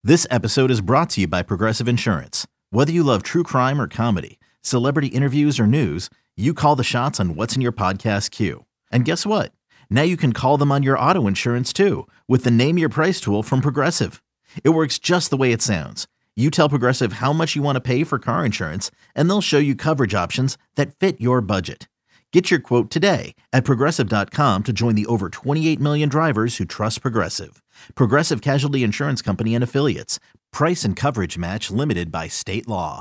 This episode is brought to you by Progressive Insurance. Whether you love true crime or comedy, celebrity interviews or news, you call the shots on what's in your podcast queue. And guess what? Now you can call them on your auto insurance too with the Name Your Price tool from Progressive. It works just the way it sounds. You tell Progressive how much you want to pay for car insurance, and they'll show you coverage options that fit your budget. Get your quote today at Progressive.com to join the over 28 million drivers who trust Progressive. Progressive Casualty Insurance Company and Affiliates. Price and coverage match limited by state law.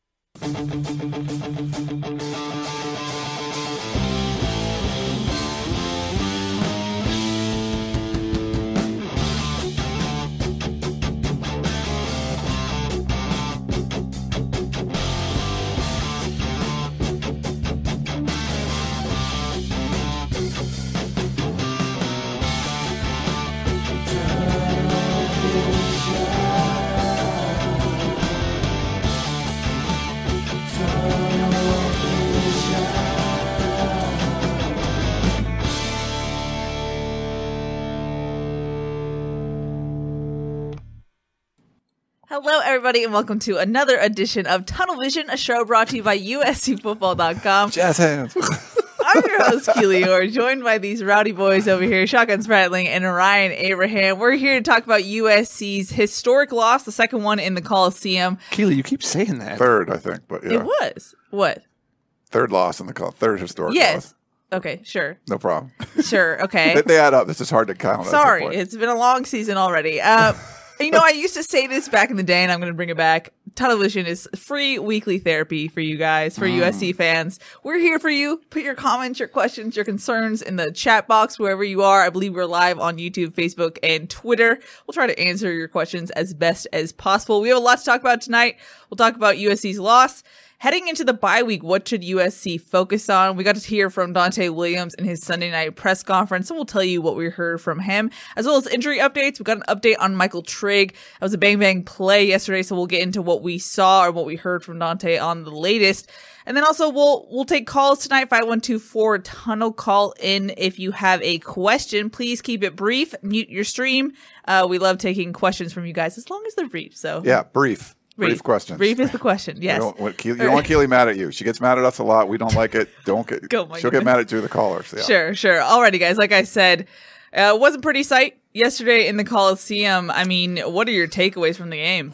Hello, everybody, and welcome to another edition of Tunnel Vision, a show brought to you by USCFootball.com. Jazz hands. I'm your host, Keely Orr, joined by these rowdy boys over here, Shotgun Spratling and Ryan Abraham. We're here to talk about USC's historic loss, the second one in the Coliseum. Keely, you keep saying that. Third, I think, but yeah. It was. What? Third loss in the third historic Yes. loss. Okay, sure. No problem. Sure, okay. They add up. This is hard to count. Sorry, it's been a long season already. You know, I used to say this back in the day, and I'm going to bring it back. Tunnel Vision is free weekly therapy for you guys, for USC fans. We're here for you. Put your comments, your questions, your concerns in the chat box wherever you are. I believe we're live on YouTube, Facebook, and Twitter. We'll try to answer your questions as best as possible. We have a lot to talk about tonight. We'll talk about USC's loss. Heading into the bye week, what should USC focus on? We got to hear from Donte Williams in his Sunday night press conference, and we'll tell you what we heard from him, as well as injury updates. We got an update on Michael Trigg. That was a bang-bang play yesterday, so we'll get into what we saw or what we heard from Donte on the latest. And then also we'll take calls tonight, 512-4-TUNNEL. Call in if you have a question. Please keep it brief. Mute your stream. We love taking questions from you guys as long as they're brief. So Yeah, brief. Brief questions. Brief is the question, yes. You don't want Keely mad at you. She gets mad at us a lot. We don't like it. She'll get mad at you, the callers. Yeah. Sure. Alrighty, guys. Like I said, it was a pretty sight yesterday in the Coliseum. I mean, what are your takeaways from the game?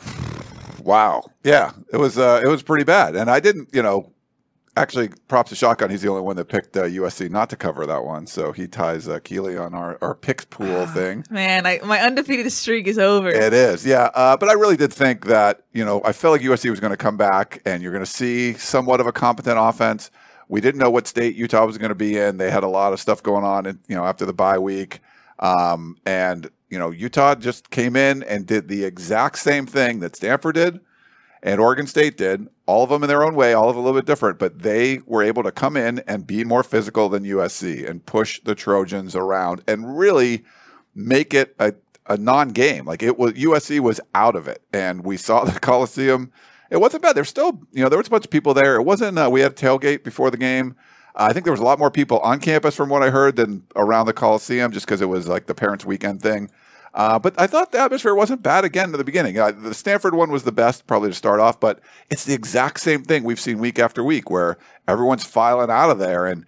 Wow. Yeah, it was pretty bad. And I didn't, actually, props to Shotgun. He's the only one that picked USC not to cover that one. So he ties Keely on our picks pool thing. Man, my undefeated streak is over. It is, yeah. But I really did think that, I felt like USC was going to come back and you're going to see somewhat of a competent offense. We didn't know what state Utah was going to be in. They had a lot of stuff going on, after the bye week. And Utah just came in and did the exact same thing that Stanford did and Oregon State did, all of them in their own way, all of them a little bit different, but they were able to come in and be more physical than USC and push the Trojans around and really make it a non-game. Like USC was out of it, and we saw the Coliseum. It wasn't bad. There's still, there was a bunch of people there. It wasn't. We had a tailgate before the game. I think there was a lot more people on campus, from what I heard, than around the Coliseum, just because it was like the parents' weekend thing. But I thought the atmosphere wasn't bad again in the beginning. The Stanford one was the best, probably to start off, but it's the exact same thing we've seen week after week where everyone's filing out of there. And,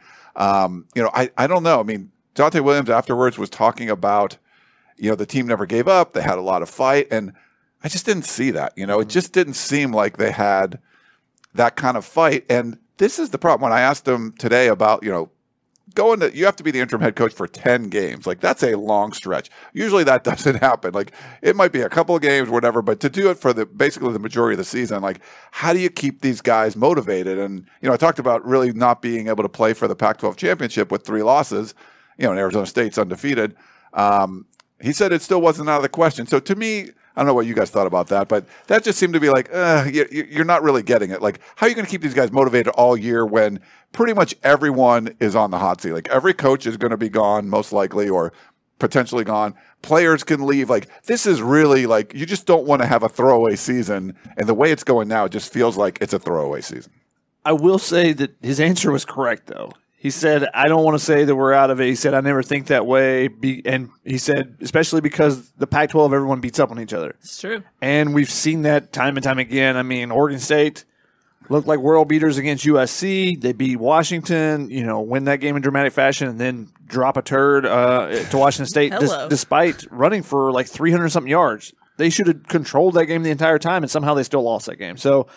I don't know. I mean, Donte Williams afterwards was talking about, the team never gave up. They had a lot of fight. And I just didn't see that. It just didn't seem like they had that kind of fight. And this is the problem. When I asked them today about, you have to be the interim head coach for 10 games. Like, that's a long stretch. Usually that doesn't happen. Like, it might be a couple of games, whatever, but to do it for basically the majority of the season, like, how do you keep these guys motivated? And, I talked about really not being able to play for the Pac-12 championship with 3 losses, and Arizona State's undefeated. He said it still wasn't out of the question. So to me, I don't know what you guys thought about that, but that just seemed to be like, you're not really getting it. Like, how are you going to keep these guys motivated all year when pretty much everyone is on the hot seat? Like, every coach is going to be gone, most likely, or potentially gone. Players can leave. Like, this is really like, you just don't want to have a throwaway season. And the way it's going now, it just feels like it's a throwaway season. I will say that his answer was correct, though. He said, I don't want to say that we're out of it. He said, I never think that way. And he said, especially because the Pac-12, everyone beats up on each other. It's true. And we've seen that time and time again. I mean, Oregon State looked like world beaters against USC. They beat Washington, win that game in dramatic fashion, and then drop a turd to Washington State despite running for like 300-something yards. They should have controlled that game the entire time, and somehow they still lost that game. So,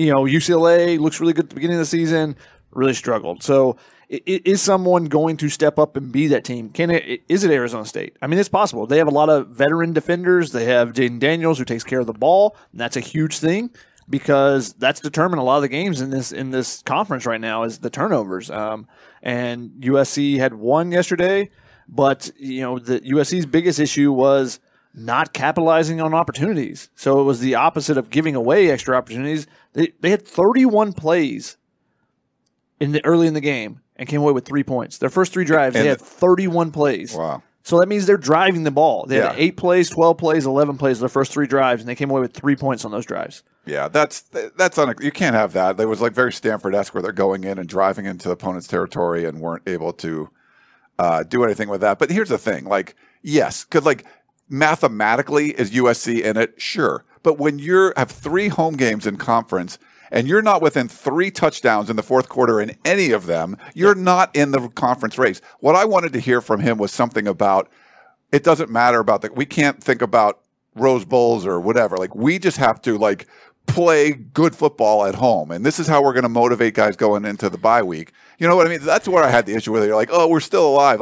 UCLA looks really good at the beginning of the season, really struggled. So, is someone going to step up and be that team? Is it Arizona State? I mean, it's possible. They have a lot of veteran defenders. They have Jaden Daniels, who takes care of the ball, and that's a huge thing because that's determined a lot of the games in this conference right now is the turnovers. And USC had one yesterday, but the USC's biggest issue was not capitalizing on opportunities. So it was the opposite of giving away extra opportunities. They had 31 plays early in the game and came away with 3 points. Their first 3 drives, they had 31 plays. Wow. So that means they're driving the ball. They had 8 plays, 12 plays, 11 plays their first 3 drives, and they came away with 3 points on those drives. Yeah, you can't have that. It was like very Stanford-esque where they're going in and driving into the opponent's territory and weren't able to do anything with that. But here's the thing. Yes, because mathematically is USC in it? Sure. But when you have 3 home games in conference and you're not within 3 touchdowns in the fourth quarter in any of them, you're not in the conference race. What I wanted to hear from him was something about it doesn't matter about we can't think about Rose Bowls or whatever. We just have to play good football at home. And this is how we're going to motivate guys going into the bye week. You know what I mean? That's where I had the issue with it. You're like, oh, we're still alive.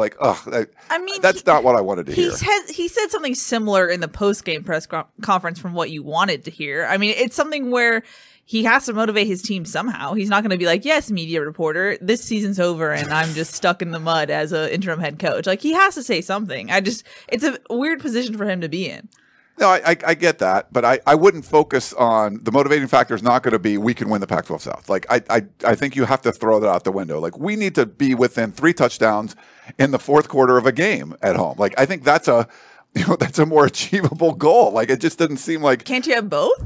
That's not what I wanted to hear. He said something similar in the post-game press conference from what you wanted to hear. I mean, it's something where he has to motivate his team somehow. He's not going to be like, yes, media reporter, this season's over and I'm just stuck in the mud as an interim head coach. He has to say something. It's a weird position for him to be in. No, I get that, but I wouldn't focus on the motivating factor is not going to be we can win the Pac-12 South. I think you have to throw that out the window. We need to be within 3 touchdowns in the fourth quarter of a game at home. I think that's a more achievable goal. It just doesn't seem like. Can't you have both?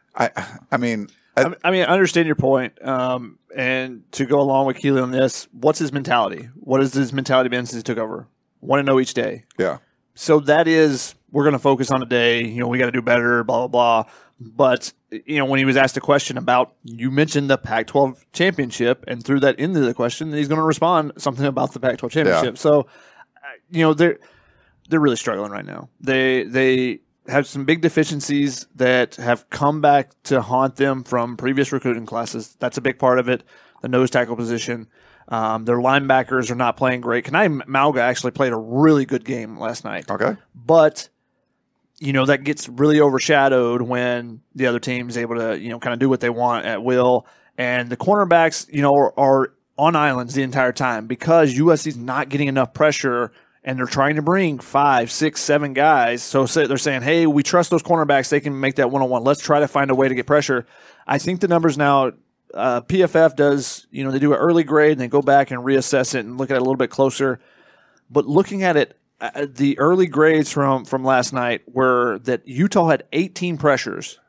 I mean, I understand your point. And to go along with Keely on this, what's his mentality? What has his mentality been since he took over? Want to know each day. Yeah. So that is, we're going to focus on a day, we got to do better, blah, blah, blah. But, when he was asked a question about, you mentioned the Pac-12 championship and threw that into the question, he's going to respond something about the Pac-12 championship. Yeah. So, they're really struggling right now. They have some big deficiencies that have come back to haunt them from previous recruiting classes. That's a big part of it, the nose tackle position. Their linebackers are not playing great. Kanai Mauga actually played a really good game last night. Okay. But, that gets really overshadowed when the other team is able to, kind of do what they want at will. And the cornerbacks, are on islands the entire time because USC's not getting enough pressure and they're trying to bring 5, 6, 7 guys. So they're saying, hey, we trust those cornerbacks. They can make that one-on-one. Let's try to find a way to get pressure. I think the numbers now – PFF does, they do an early grade and they go back and reassess it and look at it a little bit closer. But looking at it, the early grades from last night were that Utah had 18 pressures.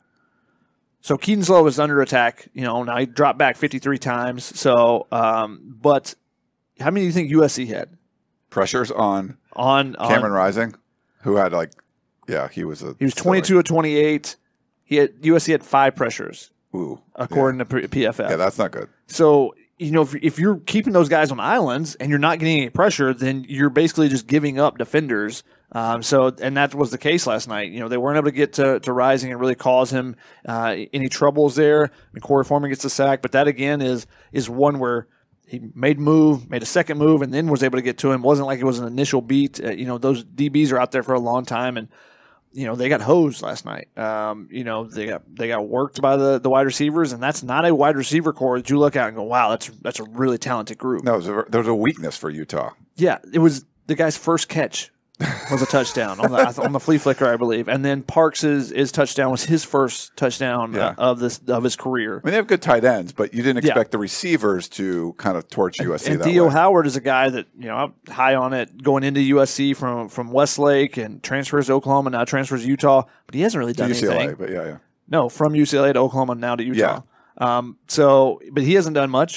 So Keaton Slow was under attack. Now he dropped back 53 times. So, but how many do you think USC had? Pressures on Cameron Rising, who had he was 22 of 28. USC had 5 pressures. Ooh, according to PFF. Yeah, that's not good. So, if you're keeping those guys on islands and you're not getting any pressure, then you're basically just giving up defenders. And that was the case last night. They weren't able to get to Rising and really cause him any troubles there. I mean, Corey Foreman gets the sack, but that again is one where he made a second move, and then was able to get to him. It wasn't like it was an initial beat. Those DBs are out there for a long time, and they got hosed last night. They got worked by the wide receivers, and that's not a wide receiver core that you look at and go, wow, that's a really talented group. No, there was a weakness for Utah. Yeah, it was the guy's first catch was a touchdown on the flea flicker, I believe, and then Parks' touchdown was his first touchdown of his career. I mean, they have good tight ends, but you didn't expect the receivers to kind of torch USC. And Theo Howard is a guy that I'm high on it going into USC from Westlake and transfers to Oklahoma, now transfers to Utah, but he hasn't really done anything. But yeah. No, from UCLA to Oklahoma, now to Utah. Yeah. But he hasn't done much.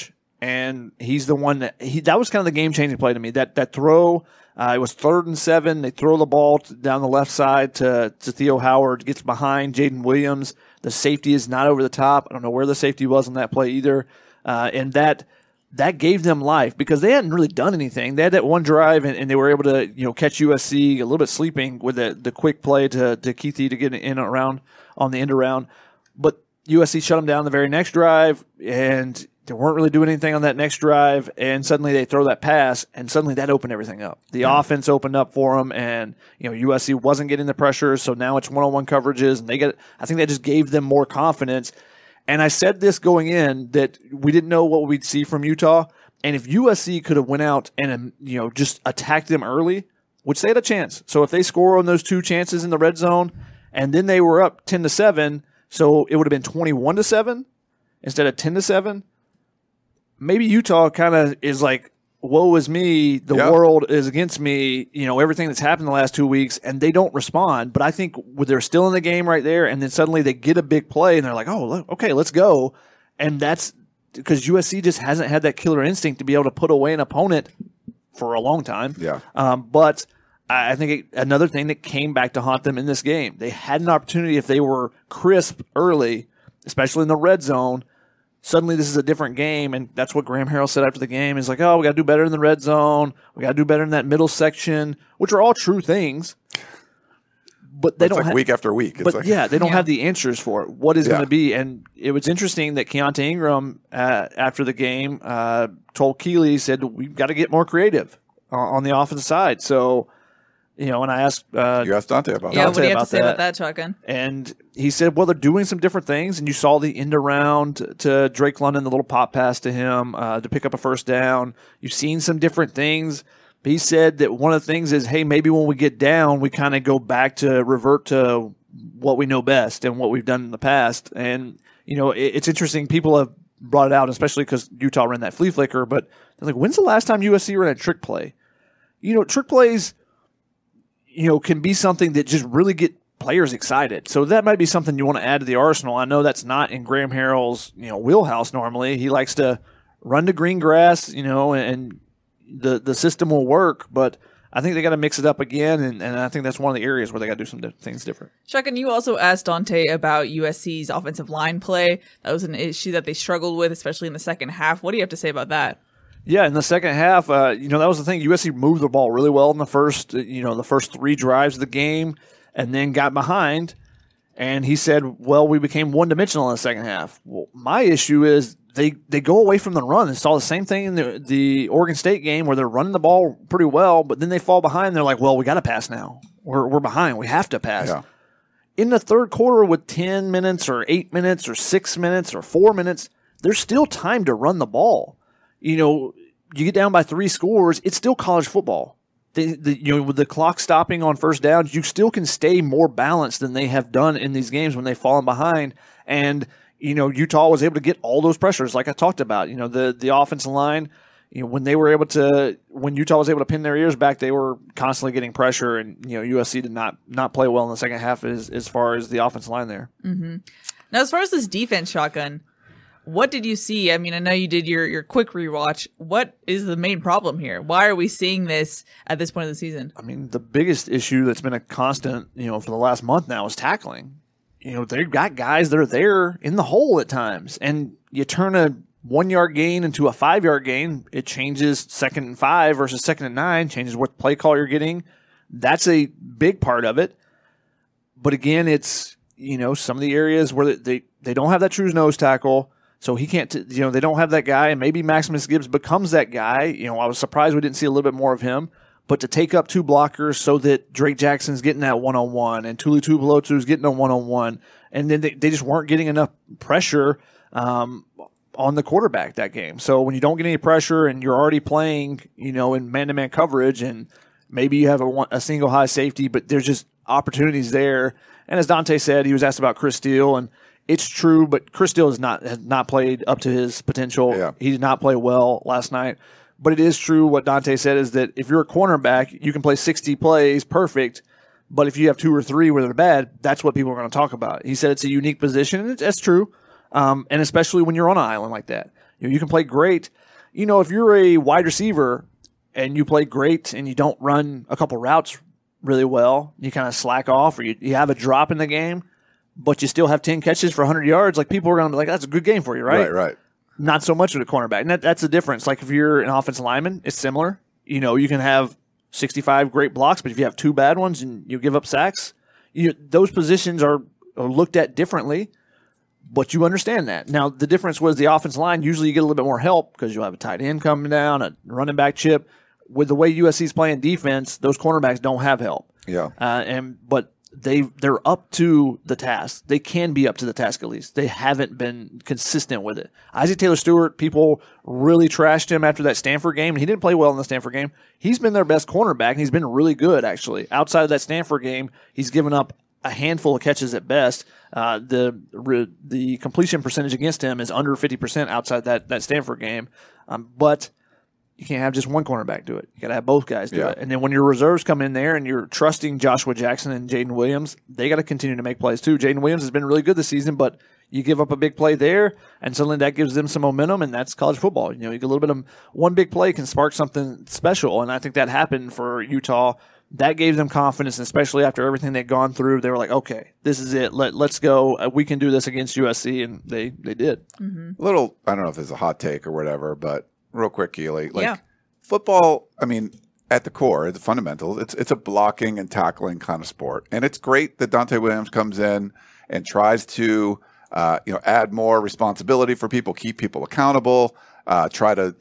and he's the one that was kind of the game-changing play to me. That throw, it was 3rd and 7. They throw the ball down the left side to Theo Howard, gets behind Jaden Williams. The safety is not over the top. I don't know where the safety was on that play either, and that gave them life because they hadn't really done anything. They had that one drive, and they were able to catch USC a little bit sleeping with the quick play to Keithy to get in and around on the end around. But USC shut them down the very next drive, and they weren't really doing anything on that next drive, and suddenly they throw that pass, and suddenly that opened everything up. The offense opened up for them, and USC wasn't getting the pressure, so now it's one-on-one coverages, and I think that just gave them more confidence. And I said this going in that we didn't know what we'd see from Utah, and if USC could have went out and just attacked them early, which they had a chance. So if they score on those 2 chances in the red zone, and then they were up 10-7, so it would have been 21-7 instead of 10-7. Maybe Utah kind of is like, woe is me, the world is against me, everything that's happened the last 2 weeks, and they don't respond. But I think they're still in the game right there, and then suddenly they get a big play, and they're like, oh, look, okay, let's go. And that's because USC just hasn't had that killer instinct to be able to put away an opponent for a long time. Yeah. But I think another thing that came back to haunt them in this game, they had an opportunity if they were crisp early, especially in the red zone. Suddenly this is a different game, and that's what Graham Harrell said after the game. He's like, oh, we got to do better in the red zone. We got to do better in that middle section, which are all true things. But they don't have week after week. They don't have the answers for it. What is going to be? And it was interesting that Keontae Ingram, after the game, told Keeley, said, we've got to get more creative on the offensive side. So, and I asked you asked Dante about that. Yeah, what do you have to say about that, Shotgun? And he said, well, they're doing some different things, and you saw the end around to Drake London, the little pop pass to him to pick up a first down. You've seen some different things. But he said that one of the things is, hey, maybe when we get down, we kind of go back to revert to what we know best and what we've done in the past. And, it's interesting. People have brought it out, especially because Utah ran that flea flicker. But they're like, when's the last time USC ran a trick play? Trick plays can be something that just really get players excited. So that might be something you want to add to the arsenal. I know that's not in Graham Harrell's, wheelhouse normally. He likes to run to green grass, and the system will work, but I think they got to mix it up again, and I think that's one of the areas where they got to do some things different. Shotgun, you also asked Dante about USC's offensive line play. That was an issue that they struggled with, especially in the second half. What do you have to say about that? Yeah, in the second half, that was the thing. USC moved the ball really well in the first 3 drives of the game, and then got behind. And he said, well, we became one-dimensional in the second half. Well, my issue is they go away from the run. I saw the same thing in the Oregon State game where they're running the ball pretty well, but then they fall behind. They're like, well, we got to pass now. We're behind. We have to pass. Yeah. In the third quarter with 10 minutes or 8 minutes or 6 minutes or 4 minutes, there's still time to run the ball. You get down by 3 scores, it's still college football. With the clock stopping on first downs, you still can stay more balanced than they have done in these games when they've fallen behind. And, Utah was able to get all those pressures like I talked about. The offensive line, when Utah was able to pin their ears back, they were constantly getting pressure, and, USC did not play well in the second half as far as the offensive line there. Mm-hmm. Now, as far as this defense, Shotgun, what did you see? I mean, I know you did your quick rewatch. What is the main problem here? Why are we seeing this at this point of the season? I mean, the biggest issue that's been a constant, for the last month now is tackling. They've got guys that are there in the hole at times, and you turn a 1-yard gain into a 5-yard gain. It changes 2nd and 5 versus 2nd and 9, changes what play call you're getting. That's a big part of it. But again, it's, some of the areas where they don't have that true nose tackle. So he can't, they don't have that guy, and maybe Maximus Gibbs becomes that guy. I was surprised we didn't see a little bit more of him. But to take up 2 blockers so that Drake Jackson's getting that one-on-one and Tuli Tuipulotu's getting a one-on-one, and then they just weren't getting enough pressure on the quarterback that game. So when you don't get any pressure and you're already playing, in man-to-man coverage, and maybe you have a single high safety, but there's just opportunities there. And as Dante said, he was asked about Chris Steele, and it's true, but Chris Steele has not played up to his potential. Yeah. He did not play well last night. But it is true what Dante said is that if you're a cornerback, you can play 60 plays perfect, but if you have 2 or 3 where they're bad, that's what people are going to talk about. He said it's a unique position, and that's true, and especially when you're on an island like that. You can play great, if you're a wide receiver and you play great and you don't run a couple routes really well, you kind of slack off or you have a drop in the game, but you still have 10 catches for 100 yards, like people are going to be like, that's a good game for you, right? Right. Not so much with a cornerback. And that's the difference. Like if you're an offensive lineman, it's similar. You can have 65 great blocks, but if you have 2 bad ones and you give up sacks, those positions are looked at differently, but you understand that. Now, the difference was the offensive line, usually you get a little bit more help because you'll have a tight end coming down, a running back chip. With the way USC's playing defense, those cornerbacks don't have help. Yeah. But they're up to the task. They can be up to the task at least. They haven't been consistent with it. Isaac Taylor-Stewart, people really trashed him after that Stanford game, and he didn't play well in the Stanford game. He's been their best cornerback, and he's been really good, actually. Outside of that Stanford game, he's given up a handful of catches at best. The completion percentage against him is under 50% outside that Stanford game. But you can't have just one cornerback do it. You got to have both guys do it. And then when your reserves come in there and you're trusting Joshua Jackson and Jaden Williams, they got to continue to make plays too. Jaden Williams has been really good this season, but you give up a big play there, and suddenly that gives them some momentum, and that's college football. You get a little bit of one big play can spark something special, and I think that happened for Utah. That gave them confidence, especially after everything they'd gone through. They were like, okay, this is it. Let's go. We can do this against USC, and they did. Mm-hmm. A little, I don't know if it's a hot take or whatever, but real quick, Keely. Football, I mean, at the core, the fundamentals, it's a blocking and tackling kind of sport. And it's great that Dante Williams comes in and tries to, add more responsibility for people, keep people accountable, try to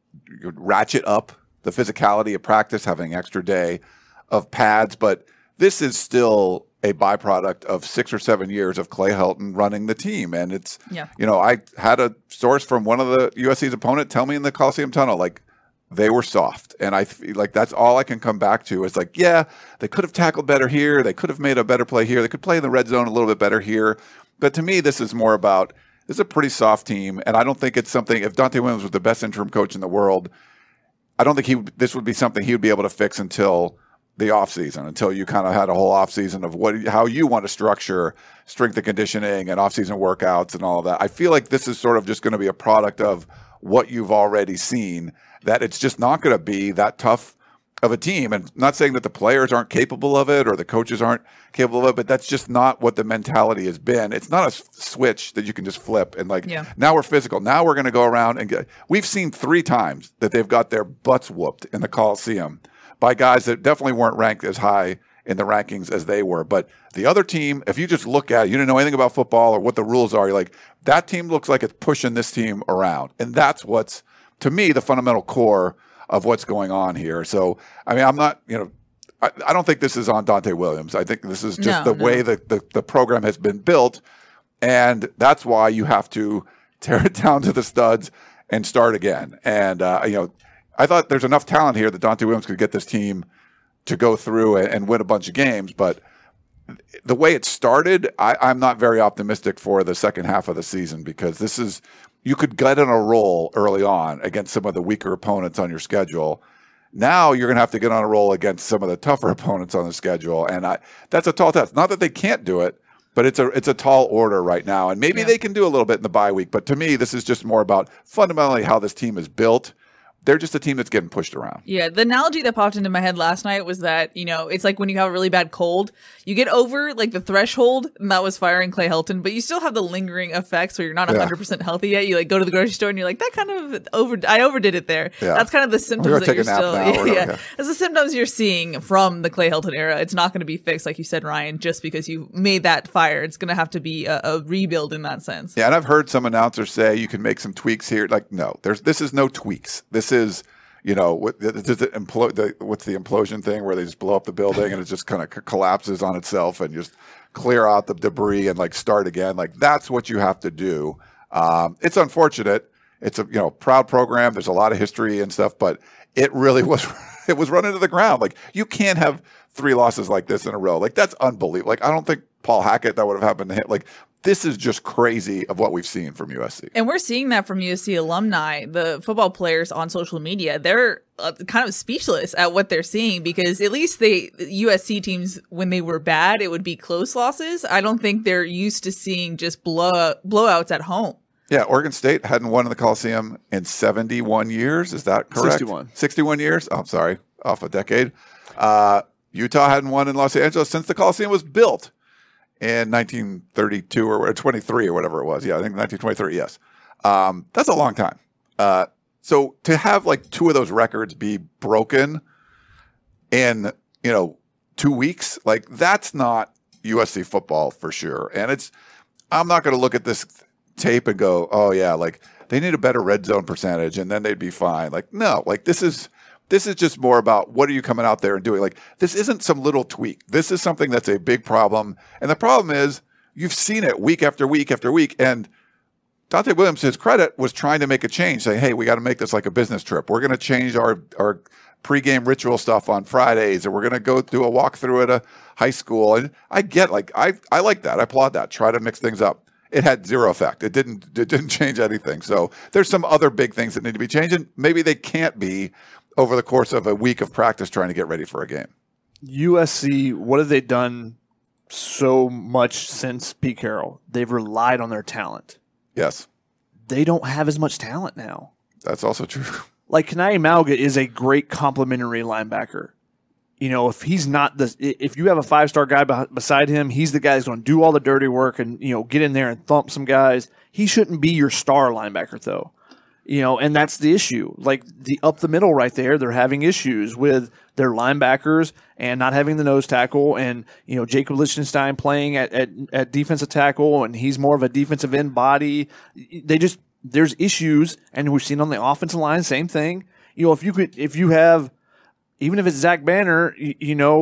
ratchet up the physicality of practice, having an extra day of pads. But this is still a byproduct of 6 or 7 years of Clay Helton running the team. And it's, I had a source from one of the USC's opponent tell me in the Coliseum Tunnel, like, they were soft. And I feel like that's all I can come back to is like, yeah, they could have tackled better here. They could have made a better play here. They could play in the red zone a little bit better here. But to me, this is more about, this is a pretty soft team. And I don't think it's something, if Dante Williams was the best interim coach in the world, I don't think this would be something he would be able to fix until the offseason, until you kind of had a whole offseason of how you want to structure strength and conditioning and offseason workouts and all of that. I feel like this is sort of just going to be a product of what you've already seen, that it's just not going to be that tough of a team. And not saying that the players aren't capable of it or the coaches aren't capable of it, but that's just not what the mentality has been. It's not a switch that you can just flip and now we're physical. Now we're going to go around and we've seen 3 times that they've got their butts whooped in the Coliseum by guys that definitely weren't ranked as high in the rankings as they were. But the other team, if you just look at it, you didn't know anything about football or what the rules are, you're like, that team looks like it's pushing this team around. And that's what's, to me, the fundamental core of what's going on here. So, I mean, I'm not, I don't think this is on Dante Williams. I think this is just way that the program has been built. And that's why you have to tear it down to the studs and start again. And, I thought there's enough talent here that Dante Williams could get this team to go through and win a bunch of games. But the way it started, I'm not very optimistic for the second half of the season, because this is, you could get in a roll early on against some of the weaker opponents on your schedule. Now you're going to have to get on a roll against some of the tougher opponents on the schedule. And that's a tall task. Not that they can't do it, but it's a tall order right now. And maybe they can do a little bit in the bye week. But to me, this is just more about fundamentally how this team is built. They're just a team that's getting pushed around. Yeah, the analogy that popped into my head last night was that, it's like when you have a really bad cold, you get over like the threshold, and that was firing Clay Helton, but you still have the lingering effects where you're not 100% healthy yet. You go to the grocery store and you're like, that kind of I overdid it there. Yeah. That's kind of the symptoms that you're still. That's the symptoms you're seeing from the Clay Helton era. It's not going to be fixed, like you said, Ryan, just because you made that fire. It's going to have to be a rebuild in that sense. Yeah, and I've heard some announcers say you can make some tweaks here. Like, no, this is no tweaks. This is, what's the implosion thing where they just blow up the building and it just kind of collapses on itself and just clear out the debris and start again. Like, that's what you have to do. It's unfortunate. It's a proud program. There's a lot of history and stuff, but it really was it was run into the ground. Like, you can't have 3 losses like this in a row. Like, that's unbelievable. Like, I don't think Paul Hackett, that would have happened to him. Like, this is just crazy of what we've seen from USC. And we're seeing that from USC alumni. The football players on social media, they're kind of speechless at what they're seeing, because at least USC teams, when they were bad, it would be close losses. I don't think they're used to seeing just blowouts at home. Yeah, Oregon State hadn't won in the Coliseum in 71 years. Is that correct? 61. 61 years? Oh, I'm sorry, off a decade. Utah hadn't won in Los Angeles since the Coliseum was built in 1932 or 23 or whatever it was. Yeah, I think 1923, yes. That's a long time. So to have like two of those records be broken in, 2 weeks, like that's not USC football for sure. And I'm not going to look at this tape and go, oh yeah, like they need a better red zone percentage and then they'd be fine. Like, no, like this is just more about what are you coming out there and doing? Like, this isn't some little tweak. This is something that's a big problem. And the problem is you've seen it week after week after week. And Dante Williams, to his credit, was trying to make a change, saying, hey, we got to make this like a business trip. We're going to change our pregame ritual stuff on Fridays, and we're going to go do a walkthrough at a high school. And I get, like, I like that. I applaud that. Try to mix things up. It had zero effect. It didn't change anything. So there's some other big things that need to be changed, and maybe they can't be over the course of a week of practice trying to get ready for a game. USC, what have they done so much since Pete Carroll? They've relied on their talent. Yes. They don't have as much talent now. That's also true. Like, Kanai Mauga is a great complementary linebacker. If he's not if you have a 5-star guy beside him, he's the guy that's going to do all the dirty work and, get in there and thump some guys. He shouldn't be your star linebacker, though. And that's the issue. Like, the up the middle right there, they're having issues with their linebackers and not having the nose tackle, and Jacob Lichtenstein playing at defensive tackle, and he's more of a defensive end body. There's issues, and we've seen on the offensive line, same thing. If you have, even if it's Zach Banner, if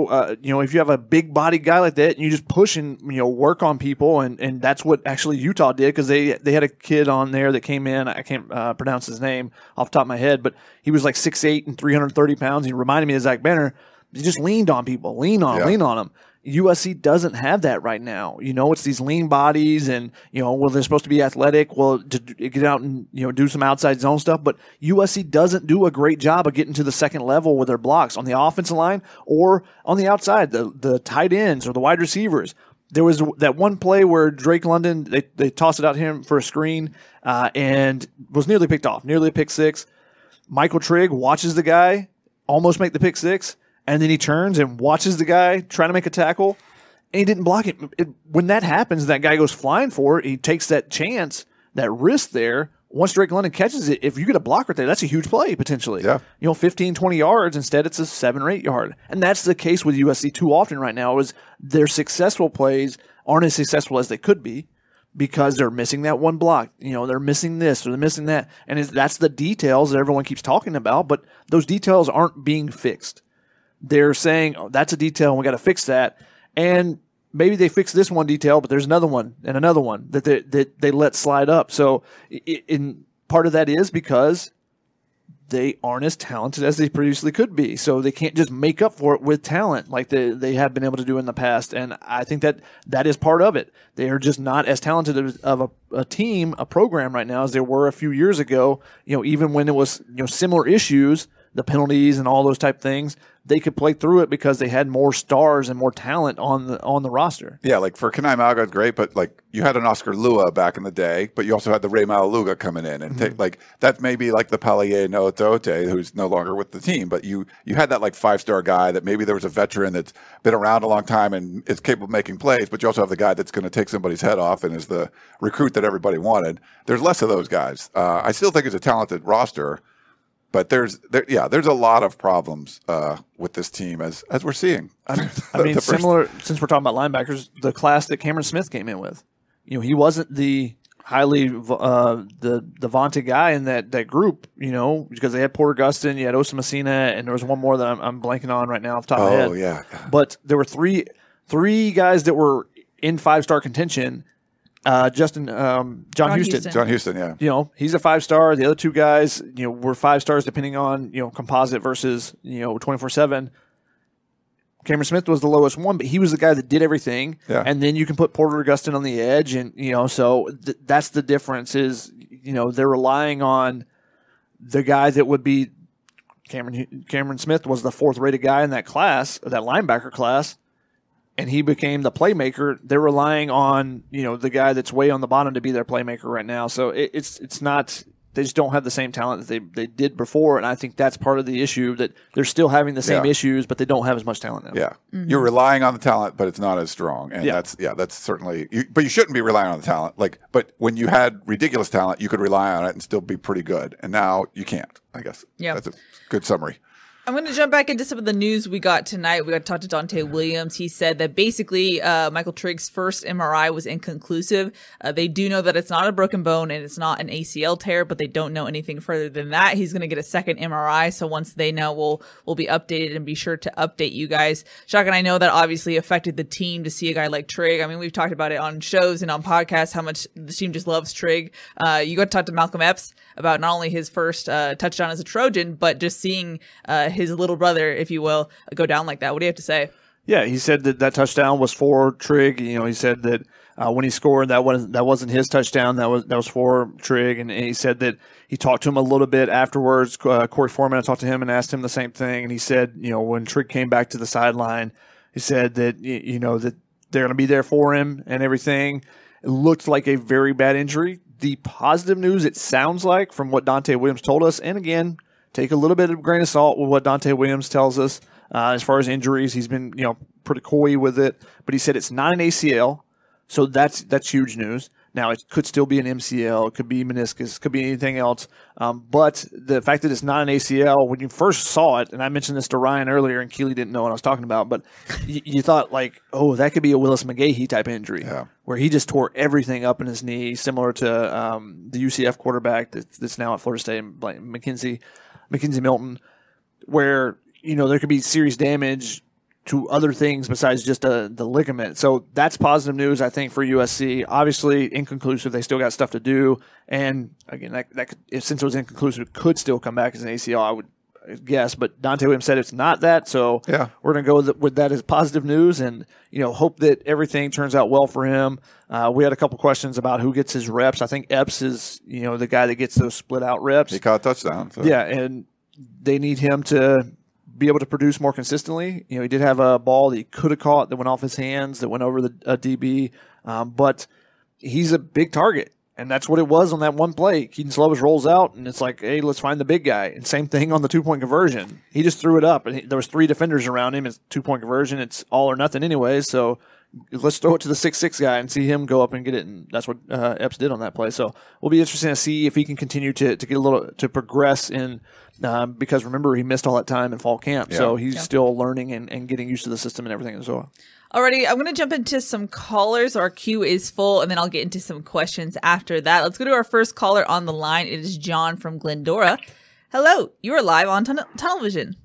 you have a big body guy like that, and you just push and work on people, and that's what actually Utah did, because they had a kid on there that came in. I can't pronounce his name off the top of my head, but he was like 6'8" and 330 pounds. He reminded me of Zach Banner. He just leaned on people, lean on them. USC doesn't have that right now. It's these lean bodies, and they're supposed to be athletic. To get out and do some outside zone stuff, but USC doesn't do a great job of getting to the second level with their blocks on the offensive line or on the outside, the tight ends or the wide receivers. There was that one play where Drake London, they tossed it out to him for a screen and was nearly picked off, nearly a pick six. Michael Trigg watches the guy almost make the pick six, and then he turns and watches the guy trying to make a tackle, and he didn't block it. When that happens, that guy goes flying for it. He takes that chance, that risk there. Once Drake London catches it, if you get a block right there, that's a huge play potentially. Yeah. 15, 20 yards. Instead, it's a 7 or 8 yard. And that's the case with USC too often right now, is their successful plays aren't as successful as they could be because they're missing that one block. They're missing this or they're missing that. And that's the details that everyone keeps talking about, but those details aren't being fixed. They're saying, oh, that's a detail and we got to fix that. And maybe they fix this one detail, but there's another one and another one that they let slide up. So in part of that is because they aren't as talented as they previously could be. So they can't just make up for it with talent like they have been able to do in the past. And I think that is part of it. They are just not as talented of a team, a program right now as they were a few years ago. Even when it was similar issues, the penalties and all those type things, they could play through it because they had more stars and more talent on the roster. Yeah, like for Kanai Mauga, great, but like you had an Oscar Lua back in the day, but you also had the Ray Malaluga coming in and take like that may be like the Palaie Noatote, who's no longer with the team, but you had that like 5-star guy that maybe there was a veteran that's been around a long time and is capable of making plays, but you also have the guy that's going to take somebody's head off and is the recruit that everybody wanted. There's less of those guys. I still think it's a talented roster. But there's a lot of problems with this team as we're seeing. Similar, since we're talking about linebackers, the class that Cameron Smith came in with. He wasn't the highly the vaunted guy in that group, because they had Porter Gustin, you had Osa Messina, and there was one more that I'm blanking on right now off the top of my head. Oh, yeah. But there were three guys that were in 5-star contention. John Houston. John Houston, yeah. He's a 5-star. The other two guys, were 5 stars depending on, composite versus, 24/7. Cameron Smith was the lowest one, but he was the guy that did everything. Yeah. And then you can put Porter Augustin on the edge, and so that's the difference. Is they're relying on the guy that would be Cameron Smith was the 4th rated guy in that class, that linebacker class. and he became the playmaker, they're relying on, the guy that's way on the bottom to be their playmaker right now. So it's not, they just don't have the same talent that they did before. And I think that's part of the issue, that they're still having the same issues, but they don't have as much talent now. Yeah. You're relying on the talent, but it's not as strong. And that's certainly, but you shouldn't be relying on the talent. But when you had ridiculous talent, you could rely on it and still be pretty good. And now you can't, I guess. Yeah. That's a good summary. I'm going to jump back into some of the news we got tonight. We got to talk to Dante Williams. He said that basically Michael Trigg's first MRI was inconclusive. They do know that it's not a broken bone and it's not an ACL tear, but they don't know anything further than that. He's going to get a second MRI. So once they know, we'll be updated and be sure to update you guys. Shotgun, I know that obviously affected the team to see a guy like Trigg. I mean, we've talked about it on shows and on podcasts, how much the team just loves Trigg. You got to talk to Malcolm Epps about not only his first touchdown as a Trojan, but just seeing his little brother, if you will, go down like that. What do you have to say? Yeah, he said that touchdown was for Trigg. He said that when he scored, that wasn't his touchdown. That was for Trigg, and he said that he talked to him a little bit afterwards. Corey Foreman, I talked to him and asked him the same thing, and he said, when Trigg came back to the sideline, he said that that they're going to be there for him and everything. It looked like a very bad injury. The positive news, it sounds like, from what Dante Williams told us, and again, take a little bit of a grain of salt with what Dante Williams tells us. As far as injuries, he's been pretty coy with it, but he said it's not an ACL, so that's huge news. Now, it could still be an MCL, it could be meniscus, could be anything else, but the fact that it's not an ACL, when you first saw it, and I mentioned this to Ryan earlier, and Keely didn't know what I was talking about, but you thought that could be a Willis McGahee type injury, where he just tore everything up in his knee, similar to the UCF quarterback that's now at Florida State, McKenzie Milton, where there could be serious damage to other things besides just the ligament. So that's positive news, I think, for USC. Obviously, inconclusive. They still got stuff to do. And again, that could, since it was inconclusive, it could still come back as an ACL, I would guess. But Dante Williams said it's not that. So we're going to go with that as positive news and, hope that everything turns out well for him. We had a couple questions about who gets his reps. I think Epps is, the guy that gets those split out reps. He caught a touchdown. So. Yeah, and they need him to be able to produce more consistently. He did have a ball that he could have caught that went off his hands, that went over the DB, but he's a big target, and that's what it was on that one play. Keaton Slovis rolls out, and it's like, hey, let's find the big guy. And same thing on the 2-point conversion. He just threw it up, and there was 3 defenders around him. It's 2-point conversion. It's all or nothing anyway, so let's throw it to the 6'6" guy and see him go up and get it, and that's what Epps did on that play. So we'll be interesting to see if he can continue to get a little to progress in. Because remember, he missed all that time in fall camp, so he's still learning and getting used to the system and everything as well. Alrighty, I'm going to jump into some callers. Our queue is full, and then I'll get into some questions after that. Let's go to our first caller on the line. It is John from Glendora. Hello, you are live on Tunnel Vision.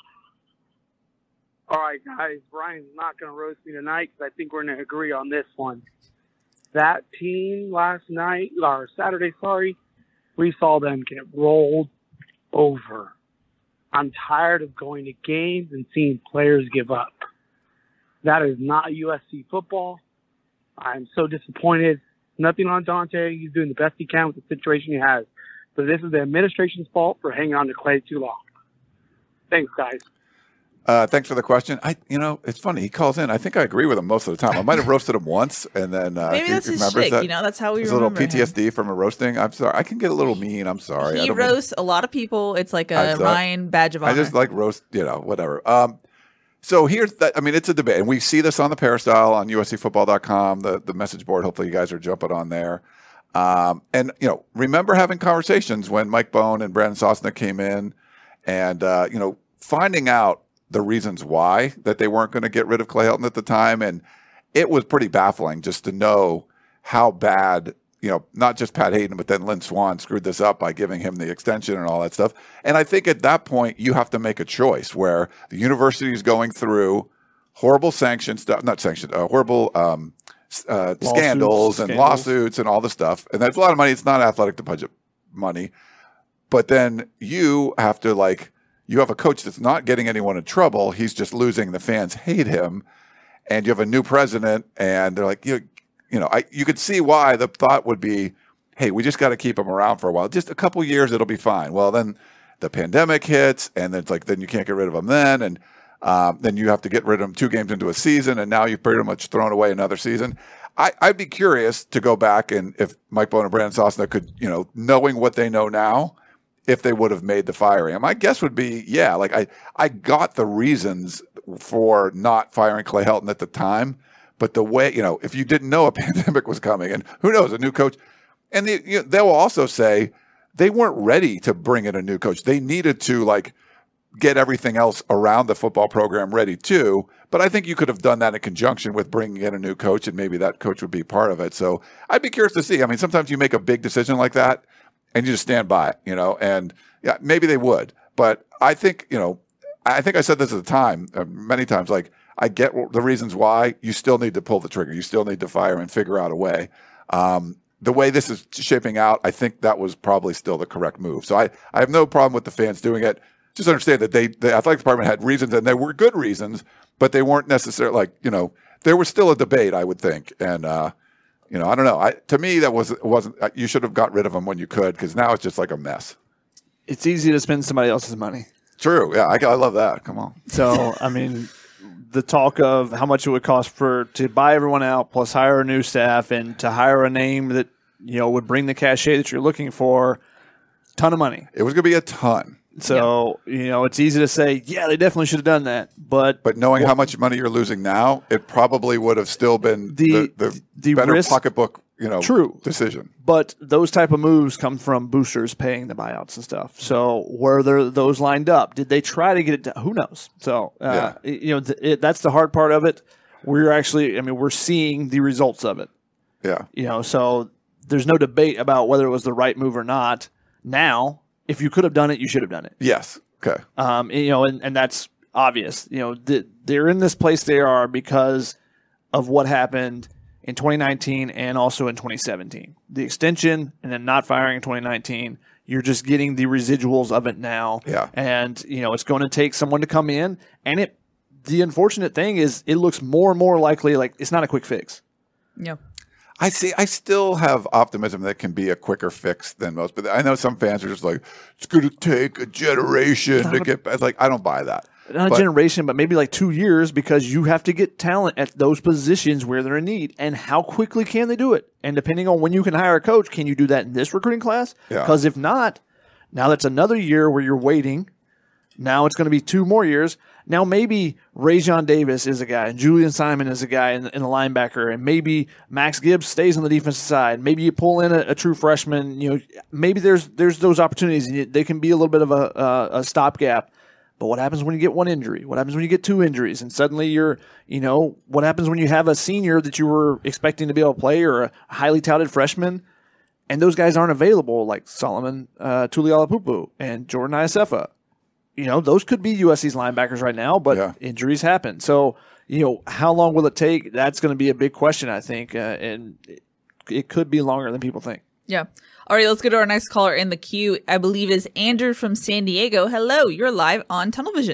All right, guys, Brian's not going to roast me tonight because I think we're going to agree on this one. That team last night, or Saturday, we saw them get rolled over. I'm tired of going to games and seeing players give up. That is not USC football. I'm so disappointed. Nothing on Dante. He's doing the best he can with the situation he has. But this is the administration's fault for hanging on to Clay too long. Thanks, guys. Thanks for the question. It's funny. He calls in. I think I agree with him most of the time. I might have roasted him once, and then maybe that's his shtick. That's how we remember him. A little PTSD from a roasting. I'm sorry. I can get a little mean. I'm sorry. He roasts a lot of people. It's like a Ryan badge of honor. I just like roast. Whatever. So here's that. I mean, it's a debate, and we see this on the Peristyle on USCFootball.com, the message board. Hopefully, you guys are jumping on there. And remember having conversations when Mike Bone and Brandon Sosnick came in, and finding out the reasons why that they weren't going to get rid of Clay Helton at the time. And it was pretty baffling just to know how bad, not just Pat Hayden, but then Lynn Swann screwed this up by giving him the extension and all that stuff. And I think at that point, you have to make a choice where the university is going through horrible horrible scandals and lawsuits and all the stuff. And that's a lot of money. It's not athletic to budget money. But then you have to you have a coach that's not getting anyone in trouble. He's just losing. The fans hate him. And you have a new president, and they're like, you could see why the thought would be, hey, we just got to keep him around for a while. Just a couple years, it'll be fine. Well, then the pandemic hits, and then it's like, then you can't get rid of him then. And then you have to get rid of him 2 games into a season, and now you've pretty much thrown away another season. I'd be curious to go back and if Mike Bohn and Brandon Sosna could, knowing what they know now, if they would have made the firing. And my guess would be, yeah, like I got the reasons for not firing Clay Helton at the time, but the way, if you didn't know a pandemic was coming, and who knows, a new coach, and they will also say they weren't ready to bring in a new coach. They needed to get everything else around the football program ready too. But I think you could have done that in conjunction with bringing in a new coach, and maybe that coach would be part of it. So I'd be curious to see. I mean, sometimes you make a big decision like that and you just stand by it, and yeah, maybe they would. But I think, I think I said this at the time many times, I get the reasons why. You still need to pull the trigger. You still need to fire and figure out a way. The way this is shaping out, I think that was probably still the correct move. So I have no problem with the fans doing it. Just understand that the athletic department had reasons, and they were good reasons, but they weren't necessarily there was still a debate, I would think. And, I don't know. To me, that wasn't, you should have got rid of them when you could, because now it's just like a mess. It's easy to spend somebody else's money. True. Yeah. I love that. Come on. So, I mean, the talk of how much it would cost to buy everyone out, plus hire a new staff, and to hire a name that, would bring the cachet that you're looking for, ton of money. It was going to be a ton. So, it's easy to say, yeah, they definitely should have done that. But knowing how much money you're losing now, it probably would have still been the better risk, pocketbook, true decision. But those type of moves come from boosters paying the buyouts and stuff. So were there those lined up? Did they try to get it done? Who knows? So, that's the hard part of it. We're seeing the results of it. Yeah. So there's no debate about whether it was the right move or not. Now, if you could have done it, you should have done it. Yes. Okay. And that's obvious. They're in this place they are because of what happened in 2019 and also in 2017. The extension and then not firing in 2019, you're just getting the residuals of it now. Yeah. And, it's going to take someone to come in. And the unfortunate thing is it looks more and more likely like it's not a quick fix. Yeah. I still have optimism that can be a quicker fix than most, but I know some fans are just like, it's going to take a generation to get back. I don't buy that. Not a generation, but maybe 2 years, because you have to get talent at those positions where they're in need. And how quickly can they do it? And depending on when you can hire a coach, can you do that in this recruiting class? Because if not, now that's another year where you're waiting. Now it's going to be 2 more years. Now maybe Rajon Davis is a guy, and Julian Simon is a guy in the linebacker, and maybe Max Gibbs stays on the defensive side. Maybe you pull in a true freshman. Maybe there's those opportunities, and they can be a little bit of a stopgap. But what happens when you get one injury? What happens when you get 2 injuries? And suddenly you're, what happens when you have a senior that you were expecting to be able to play, or a highly touted freshman, and those guys aren't available, like Solomon Tulialapupu and Jordan Iosefa? Those could be USC's linebackers right now, but injuries happen. So, how long will it take? That's going to be a big question, I think, and it could be longer than people think. Yeah. All right, let's go to our next caller in the queue. I believe is Andrew from San Diego. Hello, you're live on Tunnel Vision.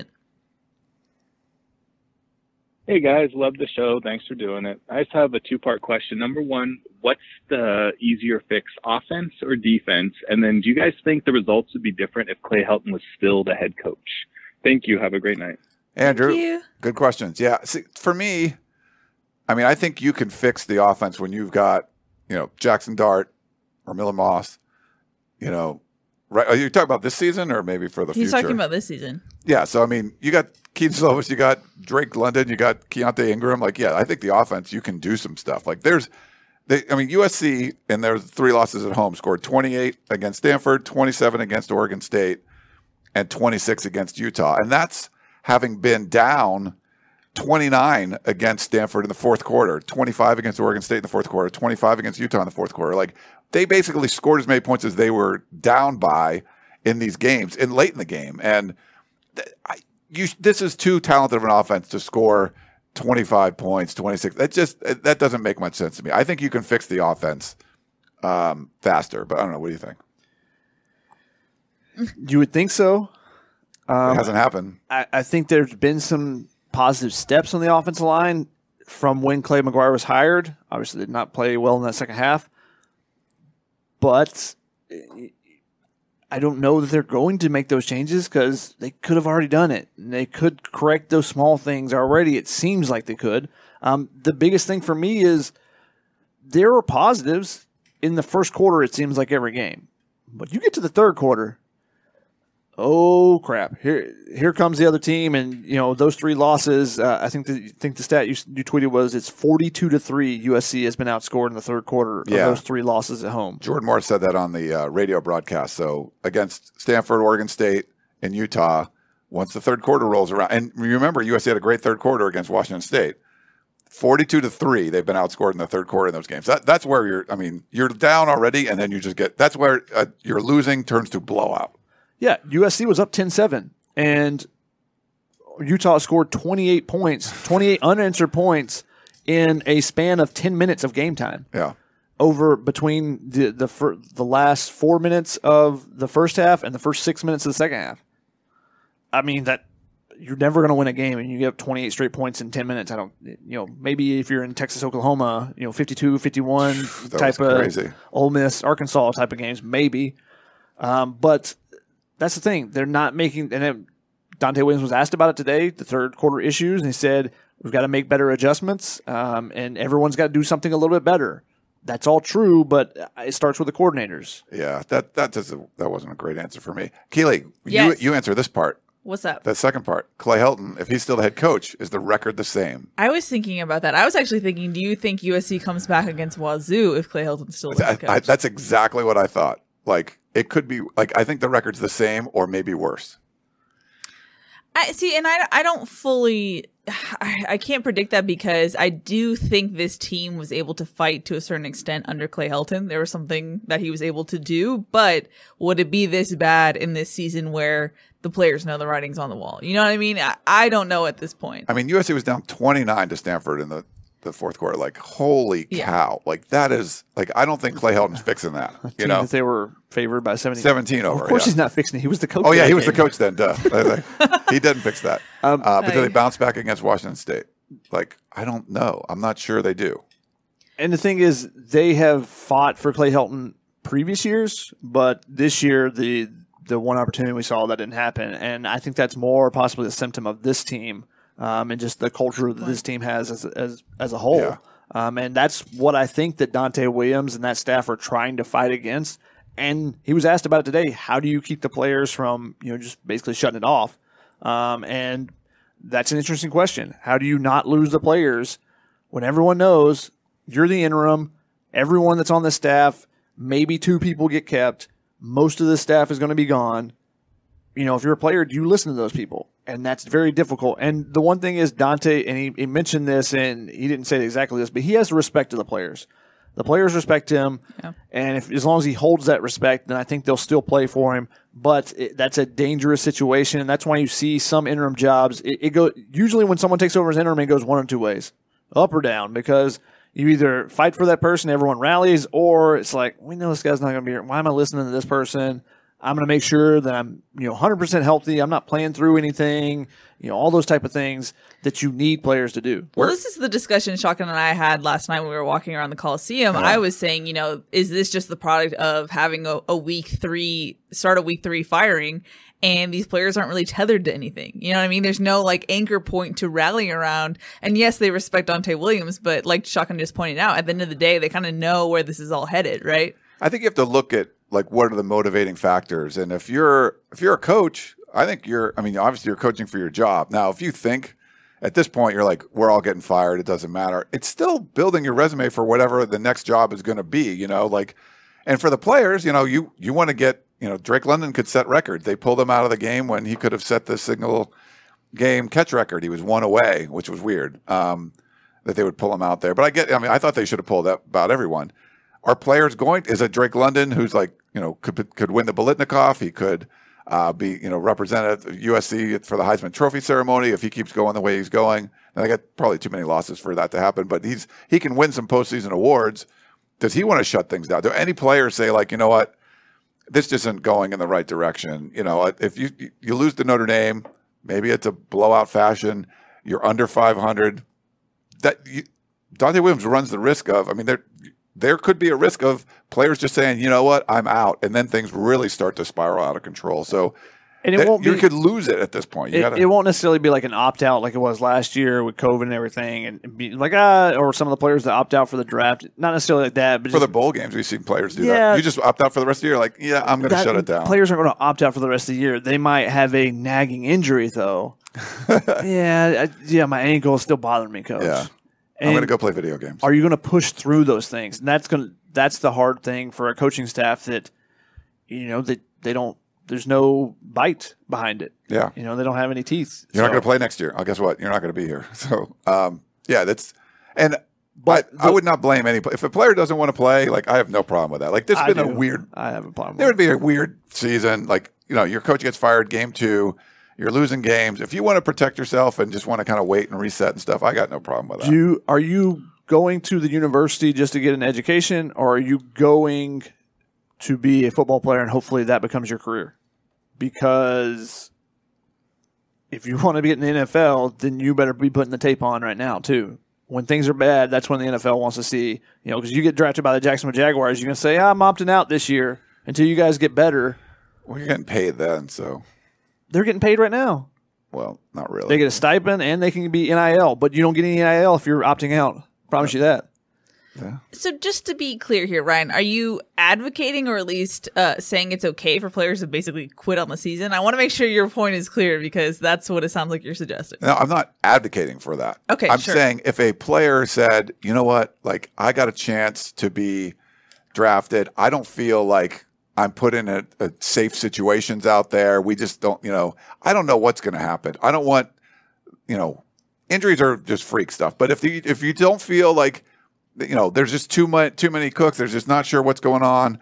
Hey guys, love the show. Thanks for doing it. I just have a 2-part question. Number 1, what's the easier fix, offense or defense? And then do you guys think the results would be different if Clay Helton was still the head coach? Thank you. Have a great night. Andrew, good questions. Yeah. See, for me, I think you can fix the offense when you've got, Jackson Dart or Miller Moss, right? Are you talking about this season or maybe for the future? He's talking about this season. Yeah. So, you got Keaton Slovis, you got Drake London, you got Keontae Ingram. I think the offense, you can do some stuff. USC in their 3 losses at home scored 28 against Stanford, 27 against Oregon State, and 26 against Utah. And that's having been down 29 against Stanford in the fourth quarter, 25 against Oregon State in the fourth quarter, 25 against Utah in the fourth quarter. They basically scored as many points as they were down by in these games and late in the game. And this is too talented of an offense to score 25 points, 26. That doesn't make much sense to me. I think you can fix the offense faster, but I don't know. What do you think? You would think so. It hasn't happened. I think there's been some positive steps on the offensive line from when Clay McGuire was hired. Obviously, did not play well in that second half. But I don't know that they're going to make those changes because they could have already done it. And they could correct those small things already. It seems like they could. The biggest thing for me is there are positives in the first quarter, it seems like every game. But you get to the third quarter, oh crap! Here comes the other team, and those 3 losses. I think the stat you tweeted was it's 42-3. USC has been outscored in the third quarter of those 3 losses at home. Jordan Moore said that on the radio broadcast. So against Stanford, Oregon State, and Utah, once the third quarter rolls around, and remember USC had a great third quarter against Washington State. 42-3, they've been outscored in the third quarter in those games. That's where you're down already, and then you just that's where your losing turns to blowout. Yeah, USC was up 10-7, and Utah scored 28 points, 28 unanswered points in a span of 10 minutes of game time. Yeah, between the last 4 minutes of the first half and the first 6 minutes of the second half. I mean that. You're never going to win a game, and you get 28 straight points in 10 minutes. Maybe if you're in Texas, Oklahoma, 52, 51 type of crazy. Ole Miss, Arkansas type of games, maybe. But that's the thing. They're not making – and then Dante Williams was asked about it today, the third quarter issues, and he said, we've got to make better adjustments, and everyone's got to do something a little bit better. That's all true, but it starts with the coordinators. Yeah, that wasn't a great answer for me. Keely, yes. you answer this part. What's up? That second part. Clay Helton, if he's still the head coach, is the record the same? I was thinking about that. I was actually thinking, do you think USC comes back against Wazoo if Clay Helton's still the head coach? That's exactly what I thought. Like, it could be, I think the record's the same or maybe worse. I don't fully, I can't predict that because I do think this team was able to fight to a certain extent under Clay Helton. There was something that he was able to do, but would it be this bad in this season where the players know the writing's on the wall? You know what I mean? I don't know at this point. I mean, USC was down 29 to Stanford in the fourth quarter. Like, holy cow. Like, that is, I don't think Clay Helton's fixing that. That they were favored by 17 over. Of course he's not fixing it. He was the coach. Oh, yeah, he was the coach then. Duh. He didn't fix that. But then they bounced back against Washington State. I don't know. I'm not sure they do. And the thing is, they have fought for Clay Helton previous years, but this year, the one opportunity we saw, that didn't happen. And I think that's more possibly a symptom of this team and just the culture that this team has as a whole. Yeah. And that's what I think that Dante Williams and that staff are trying to fight against. And he was asked about it today. How do you keep the players from, just basically shutting it off? And that's an interesting question. How do you not lose the players when everyone knows you're the interim, everyone that's on the staff, maybe 2 people get kept, most of the staff is going to be gone. If you're a player, do you listen to those people? And that's very difficult. And the one thing is Dante, and he mentioned this, and he didn't say exactly this, but he has respect to the players. The players respect him, and as long as he holds that respect, then I think they'll still play for him. But that's a dangerous situation, and that's why you see some interim jobs. Usually when someone takes over as interim, it goes one of 2 ways, up or down, because you either fight for that person, everyone rallies, or it's like, we know this guy's not going to be here. Why am I listening to this person? I'm going to make sure that I'm 100% healthy. I'm not playing through anything. All those type of things that you need players to do. Well, this is the discussion Shotgun and I had last night when we were walking around the Coliseum. I was saying, is this just the product of having a week 3 firing, and these players aren't really tethered to anything? You know what I mean? There's no anchor point to rally around. And yes, they respect Dante Williams, but like Shotgun just pointed out, at the end of the day, they kind of know where this is all headed, right? I think you have to look at what are the motivating factors, and if you're a coach, I think obviously you're coaching for your job. Now, if you think at this point you're like, we're all getting fired, it doesn't matter, it's still building your resume for whatever the next job is going to be. And for the players, you want to get, Drake London could set records. They pulled him out of the game when he could have set the single game catch record. He was 1 away, which was weird that they would pull him out there. But I thought they should have pulled that about everyone. Are players is it Drake London who's could win the Biletnikoff? He could be represented at USC for the Heisman Trophy ceremony if he keeps going the way he's going. And I got probably too many losses for that to happen, but he can win some postseason awards. Does he want to shut things down? Do any players say you know what, this just isn't going in the right direction? If you lose to Notre Dame, maybe it's a blowout fashion. You're under 500. Dante Williams runs the risk of. There could be a risk of players just saying, you know what, I'm out, and then things really start to spiral out of control. So. And it won't you be, could lose it at this point. It won't necessarily be like an opt-out like it was last year with COVID and everything, and be like or some of the players that opt out for the draft. Not necessarily like that, but for the bowl games, we've seen players do that. You just opt out for the rest of the year. Like, yeah, I'm going to shut it down. Players aren't going to opt out for the rest of the year. They might have a nagging injury, though. My ankle is still bothering me, Coach. Yeah, I'm going to go play video games. Are you going to push through those things? And that's the hard thing for a coaching staff that they don't. There's no bite behind it. Yeah. They don't have any teeth. You're not going to play next year. Oh, guess what? You're not going to be here. So, I would not blame any. If a player doesn't want to play, like, I have no problem with that. Like, this has been a weird. I have a problem. There would be a weird season. Like, your coach gets fired game 2. You're losing games. If you want to protect yourself and just want to kind of wait and reset and stuff, I got no problem with that. Are you going to the university just to get an education, or are you going to be a football player and hopefully that becomes your career? Because if you want to be in the NFL, then you better be putting the tape on right now too. When things are bad, that's when the NFL wants to see, because you get drafted by the Jacksonville Jaguars, you're going to say, I'm opting out this year until you guys get better. Well, you're getting paid then, so. They're getting paid right now. Well, not really. They get a stipend and they can be NIL, but you don't get any NIL if you're opting out. Promise you that. Yeah. So just to be clear here, Ryan, are you advocating or at least saying it's okay for players to basically quit on the season? I want to make sure your point is clear because that's what it sounds like you're suggesting. No, I'm not advocating for that. Okay, I'm sure. saying if a player said, you know what, like, I got a chance to be drafted, I don't feel like I'm put in a safe situations out there. We just don't, I don't know what's going to happen. I don't want, injuries are just freak stuff. But if you don't feel like, there's just too many cooks. There's just not sure what's going on.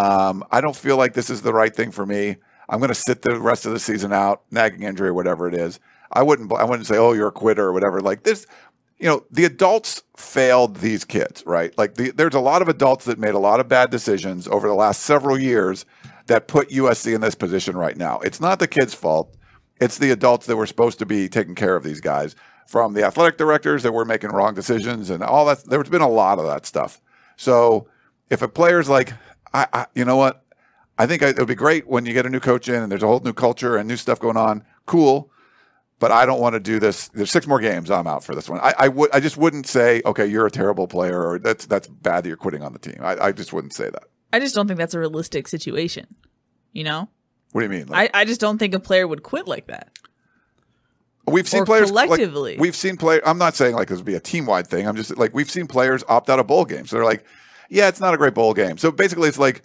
I don't feel like this is the right thing for me. I'm going to sit the rest of the season out, nagging injury or whatever it is. I wouldn't say, oh, you're a quitter or whatever. Like this, the adults failed these kids, right? Like there's a lot of adults that made a lot of bad decisions over the last several years that put USC in this position right now. It's not the kids' fault. It's the adults that were supposed to be taking care of these guys. From the athletic directors that were making wrong decisions and all that. There's been a lot of that stuff. So if a player's like, you know what? I think it would be great when you get a new coach in and there's a whole new culture and new stuff going on. Cool. But I don't want to do this. There's 6 more games. I'm out for this one. I just wouldn't say, okay, you're a terrible player or that's bad that you're quitting on the team. I just wouldn't say that. I just don't think that's a realistic situation. What do you mean? Like, I just don't think a player would quit like that. We've seen or players collectively. We've seen players. I'm not saying like this would be a team-wide thing. I'm just like we've seen players opt out of bowl games. So they're like, yeah, it's not a great bowl game. So basically, it's like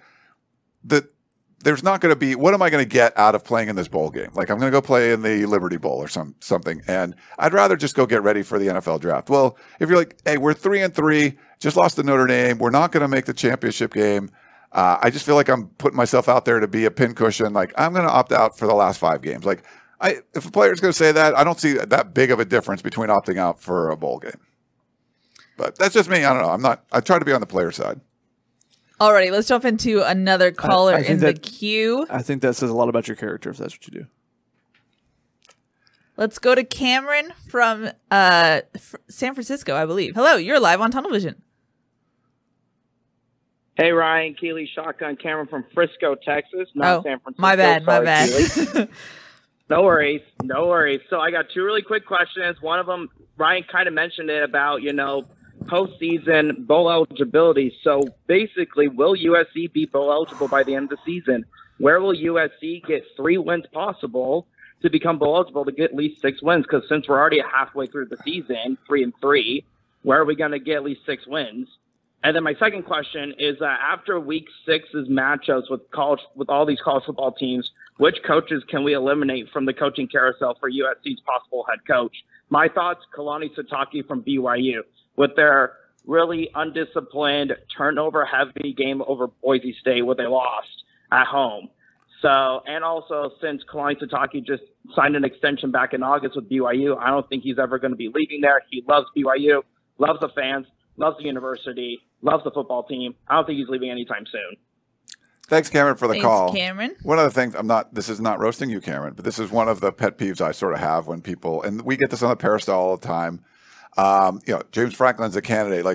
there's not going to be. What am I going to get out of playing in this bowl game? Like I'm going to go play in the Liberty Bowl or something, and I'd rather just go get ready for the NFL draft. Well, if you're like, hey, we're 3-3, just lost to Notre Dame, we're not going to make the championship game. I just feel like I'm putting myself out there to be a pincushion. Like I'm going to opt out for the last 5 games. Like. If a player is going to say that, I don't see that big of a difference between opting out for a bowl game. But that's just me. I don't know. I try to be on the player side. Alrighty, let's jump into another caller in the queue. I think that says a lot about your character if that's what you do. Let's go to Cameron from San Francisco, I believe. Hello, you're live on Tunnel Vision. Hey, Ryan, Keely, Shotgun, Cameron from Frisco, Texas, not San Francisco. My bad. No worries. So I got 2 really quick questions. One of them, Ryan kind of mentioned it about, postseason bowl eligibility. So basically, will USC be bowl eligible by the end of the season? Where will USC get 3 wins possible to become bowl eligible to get at least 6 wins? Because since we're already halfway through the season, 3-3, where are we going to get at least 6 wins? And then my second question is after Week 6's matchups with all these college football teams, which coaches can we eliminate from the coaching carousel for USC's possible head coach? My thoughts, Kalani Sitake from BYU, with their really undisciplined, turnover-heavy game over Boise State, where they lost at home. So, and also since Kalani Sitake just signed an extension back in August with BYU, I don't think he's ever going to be leaving there. He loves BYU, loves the fans, loves the university, loves the football team. I don't think he's leaving anytime soon. Thanks, Cameron, for the call. Thanks, Cameron. One of the things, this is not roasting you, Cameron, but this is one of the pet peeves I sort of have when people, and we get this on the Peristyle all the time. James Franklin's a candidate. Like,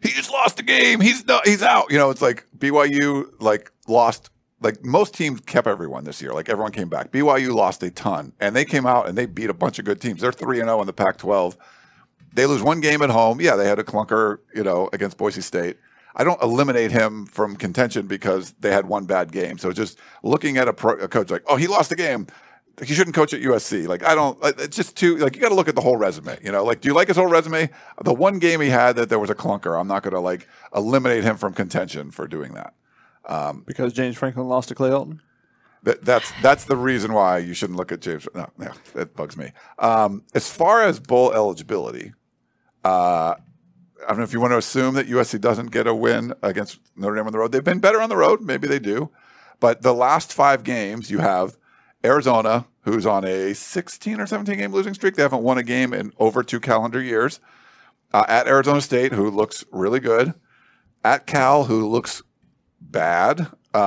he just lost the game. He's out. You know, it's like BYU like lost. Like most teams kept everyone this year. Like everyone came back. BYU lost a ton, and they came out and they beat a bunch of good teams. They're 3-0 in the Pac-12. They lose one game at home. Yeah, they had a clunker, against Boise State. I don't eliminate him from contention because they had one bad game. So just looking at a coach like, oh, he lost the game. He shouldn't coach at USC. Like, I don't, it's just too, like, you got to look at the whole resume, like, do you like his whole resume? The one game he had that there was a clunker, I'm not going to like eliminate him from contention for doing that. Because James Franklin lost to Clay Helton? That's the reason why you shouldn't look at James. No, that bugs me. As far as bowl eligibility, I don't know if you want to assume that USC doesn't get a win against Notre Dame on the road. They've been better on the road. Maybe they do. But the last 5 games, you have Arizona, who's on a 16 or 17 game losing streak. They haven't won a game in over 2 calendar years. At Arizona State, who looks really good. At Cal, who looks bad.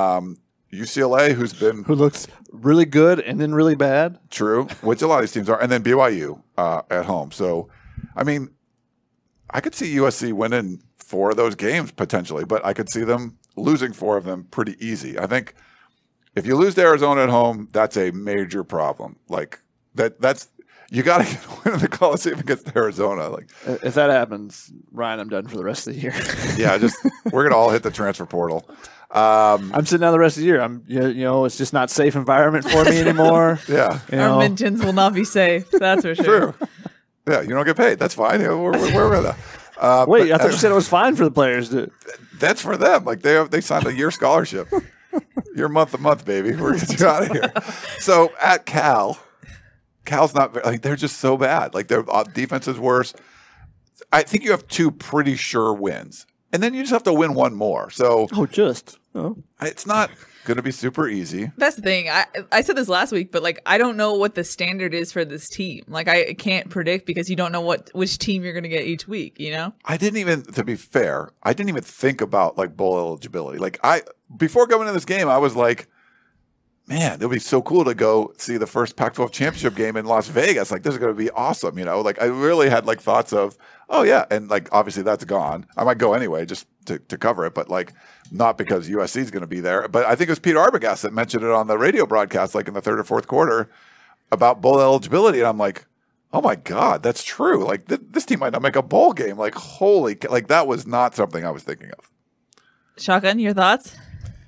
UCLA, who looks really good and then really bad. True, which a lot of these teams are. And then BYU at home. So, I mean, I could see USC winning 4 of those games potentially, but I could see them losing 4 of them pretty easy. I think if you lose to Arizona at home, that's a major problem. Like that's you got to get a win in the Coliseum against Arizona. Like if that happens, Ryan, I'm done for the rest of the year. Yeah, we're gonna all hit the transfer portal. I'm sitting down the rest of the year. It's just not safe environment for me anymore. Yeah, our mentions will not be safe. That's for sure. True. Yeah, you don't get paid. That's fine. We're gonna. Wait, I thought you said it was fine for the players. That's for them. Like they signed a year scholarship. You're month to month, baby. We're gonna get you out of here. So at Cal's not like they're just so bad. Like their defense is worse. I think you have 2 pretty sure wins, and then you just have to win 1 more. So it's not going to be super easy. That's the thing. I said this last week, but like I don't know what the standard is for this team. Like I can't predict because you don't know which team you're going to get each week. I didn't even, to be fair, I didn't even think about like bowl eligibility. Like before going into this game, I was like, man, it'll be so cool to go see the first Pac-12 championship game in Las Vegas. Like this is going to be awesome. Like I really had like thoughts of, oh yeah. And like, obviously that's gone. I might go anyway, just to cover it, but like not because USC is going to be there. But I think it was Peter Arbogast that mentioned it on the radio broadcast, like in the 3rd or 4th quarter about bowl eligibility. And I'm like, oh my God, that's true. Like this team might not make a bowl game. Like, like that was not something I was thinking of. Shotgun, your thoughts?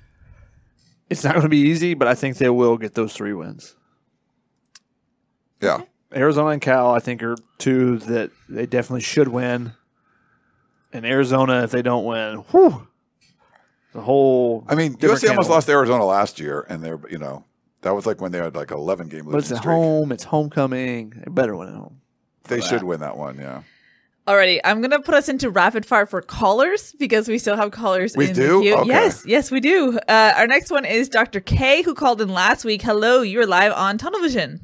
It's not going to be easy, but I think they will get those 3 wins. Yeah. Arizona and Cal, I think, are 2 that they definitely should win. And Arizona, if they don't win, the whole. I mean, USC almost lost to Arizona last year, and they're that was like when they had like 11 game losing streak. But it's at home. It's homecoming. They better win at home. They should win that one. Yeah. Alrighty, I'm going to put us into rapid fire for callers because we still have callers in the queue. Okay. Yes, we do. Our next one is Dr. K, who called in last week. Hello, you're live on Tunnel Vision.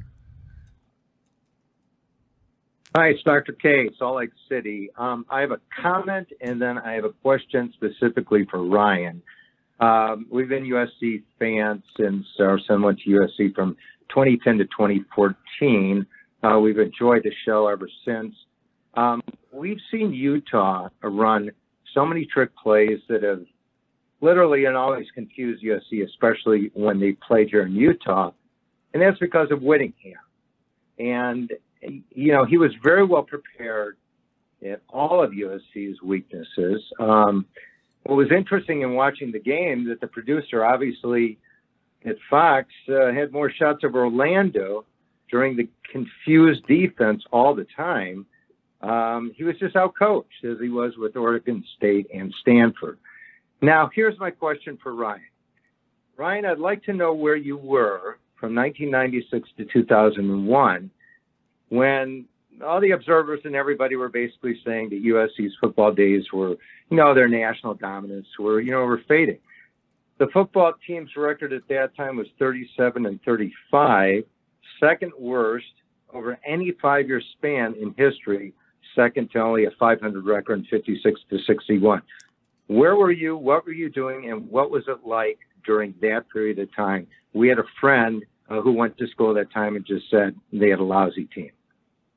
Hi, it's Dr. K, Salt Lake City. I have a comment and then I have a question specifically for Ryan. We've been USC fans since our son went to USC from 2010 to 2014. We've enjoyed the show ever since. We've seen Utah run so many trick plays that have literally and always confused USC, especially when they played here in Utah. And that's because of Whittingham. And, he was very well prepared at all of USC's weaknesses. What was interesting in watching the game that the producer, obviously, at Fox, had more shots of Orlando during the confused defense all the time. He was just outcoached as he was with Oregon State and Stanford. Now, here's my question for Ryan. Ryan, I'd like to know where you were from 1996 to 2001 when all the observers and everybody were basically saying that USC's football days were, their national dominance were fading. The football team's record at that time was 37-35, second worst over any 5-year span in history, second to only a 500 record in 56-61. Where were you? What were you doing? And what was it like during that period of time? We had a friend who went to school at that time and just said they had a lousy team.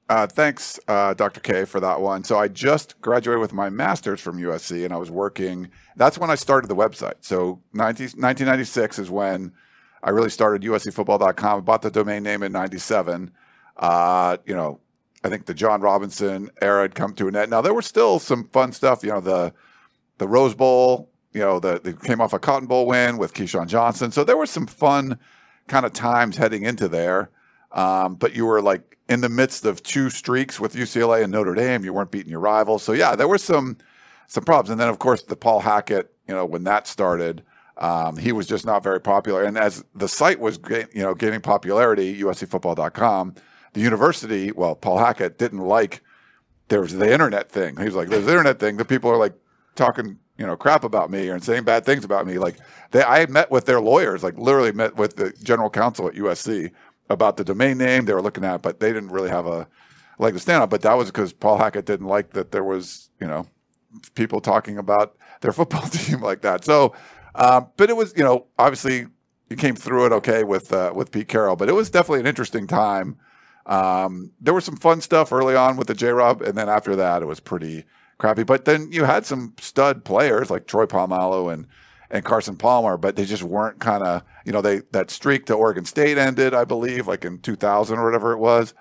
Thanks, Dr. K, for that one. So I just graduated with my master's from USC, and I was working. That's when I started the website. So 1996 is when I really started USCFootball.com. I bought the domain name in 97. I think the John Robinson era had come to an end. Now, there was still some fun stuff. The Rose Bowl, they came off a Cotton Bowl win with Keyshawn Johnson. So there were some fun kind of times heading into there. But you were like in the midst of 2 streaks with UCLA and Notre Dame. You weren't beating your rivals. So, yeah, there were some problems. And then, of course, the Paul Hackett, when that started, he was just not very popular. And as the site was gaining popularity, USCFootball.com, the university, Paul Hackett didn't like there was the internet thing. He was like, there's the internet thing. The people are like talking, crap about me and saying bad things about me. Like I met with their lawyers, like literally met with the general counsel at USC about the domain name they were looking at, but they didn't really have a leg to stand on. But that was because Paul Hackett didn't like that there was, people talking about their football team like that. So, but it was, obviously you came through it okay with Pete Carroll, but it was definitely an interesting time. There was some fun stuff early on with the J-Rob, and then after that it was pretty crappy. But then you had some stud players like Troy Polamalu and Carson Palmer, but they just weren't kind of, that streak to Oregon State ended, I believe, like in 2000 or whatever it was.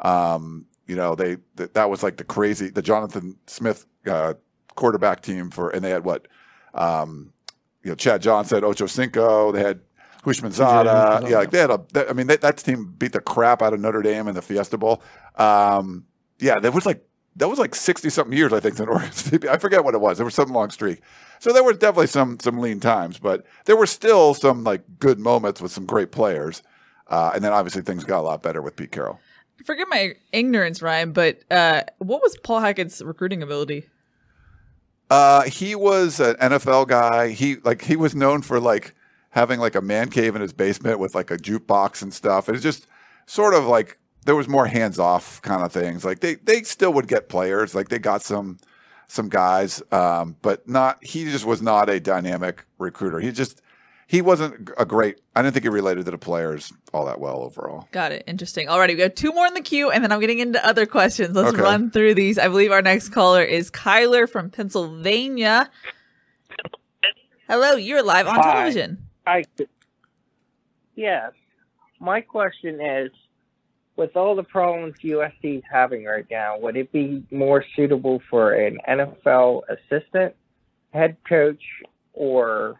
That was like the Jonathan Smith quarterback team and they had Chad Johnson, Ocho Cinco, they had Hushman Zada. Yeah, like they had that team beat the crap out of Notre Dame in the Fiesta Bowl. That was like 60-something years, I think, in Oregon State. I forget what it was. There was some long streak. So there was definitely some lean times, but there were still some like good moments with some great players. And then obviously things got a lot better with Pete Carroll. Forgive my ignorance, Ryan, but what was Paul Hackett's recruiting ability? He was an NFL guy. He was known for like having like a man cave in his basement with like a jukebox and stuff. It was just sort of like there was more hands-off kind of things. Like they still would get players. Like they got some guys, but he just was not a dynamic recruiter. He wasn't I didn't think he related to the players all that well overall. Got it. Interesting. Alrighty, we got 2 more in the queue, and then I'm getting into other questions. Let's run through these. I believe our next caller is Kyler from Pennsylvania. Hello, you're live on television. Hi. Yes. My question is, with all the problems USC is having right now, would it be more suitable for an NFL assistant, head coach, or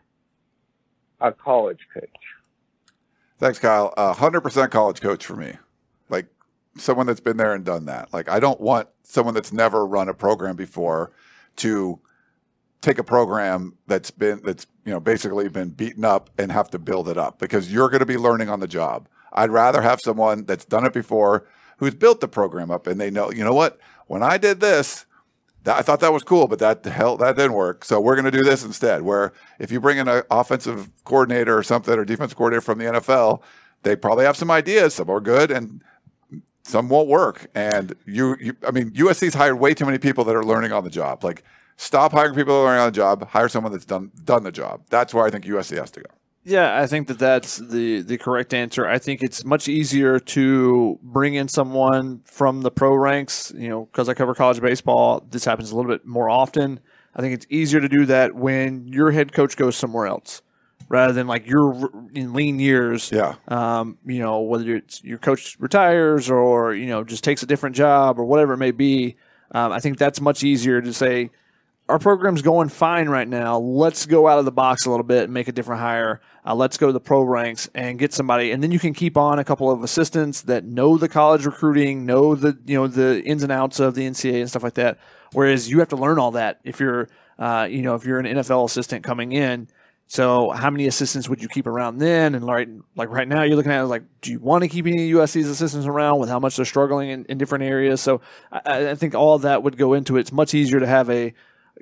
a college coach? Thanks, Kyle. 100% college coach for me. Like someone that's been there and done that. Like I don't want someone that's never run a program before to take a program that's basically been beaten up and have to build it up, because you're going to be learning on the job. I'd rather have someone that's done it before, who's built the program up, and they know, what, when I did this, I thought that was cool, but that didn't work. So we're going to do this instead. Where if you bring in an offensive coordinator or something, or defensive coordinator from the NFL, they probably have some ideas. Some are good and some won't work. And USC's hired way too many people that are learning on the job. Like, stop hiring people that are learning on the job. Hire someone that's done the job. That's where I think USC has to go. Yeah, I think that's the correct answer. I think it's much easier to bring in someone from the pro ranks, because I cover college baseball. This happens a little bit more often. I think it's easier to do that when your head coach goes somewhere else, rather than like you're in lean years. Yeah. Whether it's your coach retires or, just takes a different job or whatever it may be. I think that's much easier to say, our program's going fine right now. Let's go out of the box a little bit and make a different hire. Let's go to the pro ranks and get somebody. And then you can keep on a couple of assistants that know the college recruiting, know the ins and outs of the NCAA and stuff like that. Whereas you have to learn all that if you're an NFL assistant coming in. So how many assistants would you keep around then? And right now you're looking at it like, do you want to keep any of USC's assistants around with how much they're struggling in different areas? So I think all of that would go into it. It's much easier to have a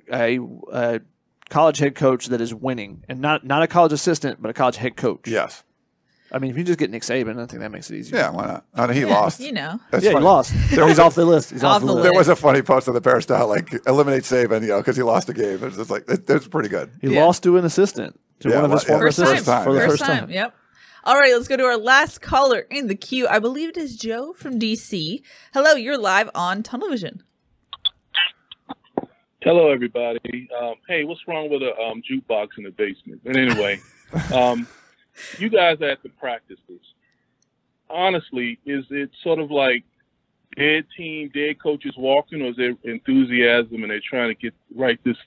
college head coach that is winning, and not a college assistant, but a college head coach. Yes. I mean, if you just get Nick Saban, I think that makes it easier. Yeah, why not? He lost. That's funny. He lost. He's off the list. He's off the list. There was a funny post on the Peristyle, like, eliminate Saban, because he lost a game. It's just like, that's pretty good. He lost to an assistant, to one of his former assistants for the first time. Yep. All right, let's go to our last caller in the queue. I believe it is Joe from DC. Hello, you're live on Tunnel Vision. Hello, everybody. Hey, what's wrong with a jukebox in the basement? But anyway, you guys at the practices, honestly, is it sort of like dead team, dead coaches walking, or is there enthusiasm and they're trying to get right this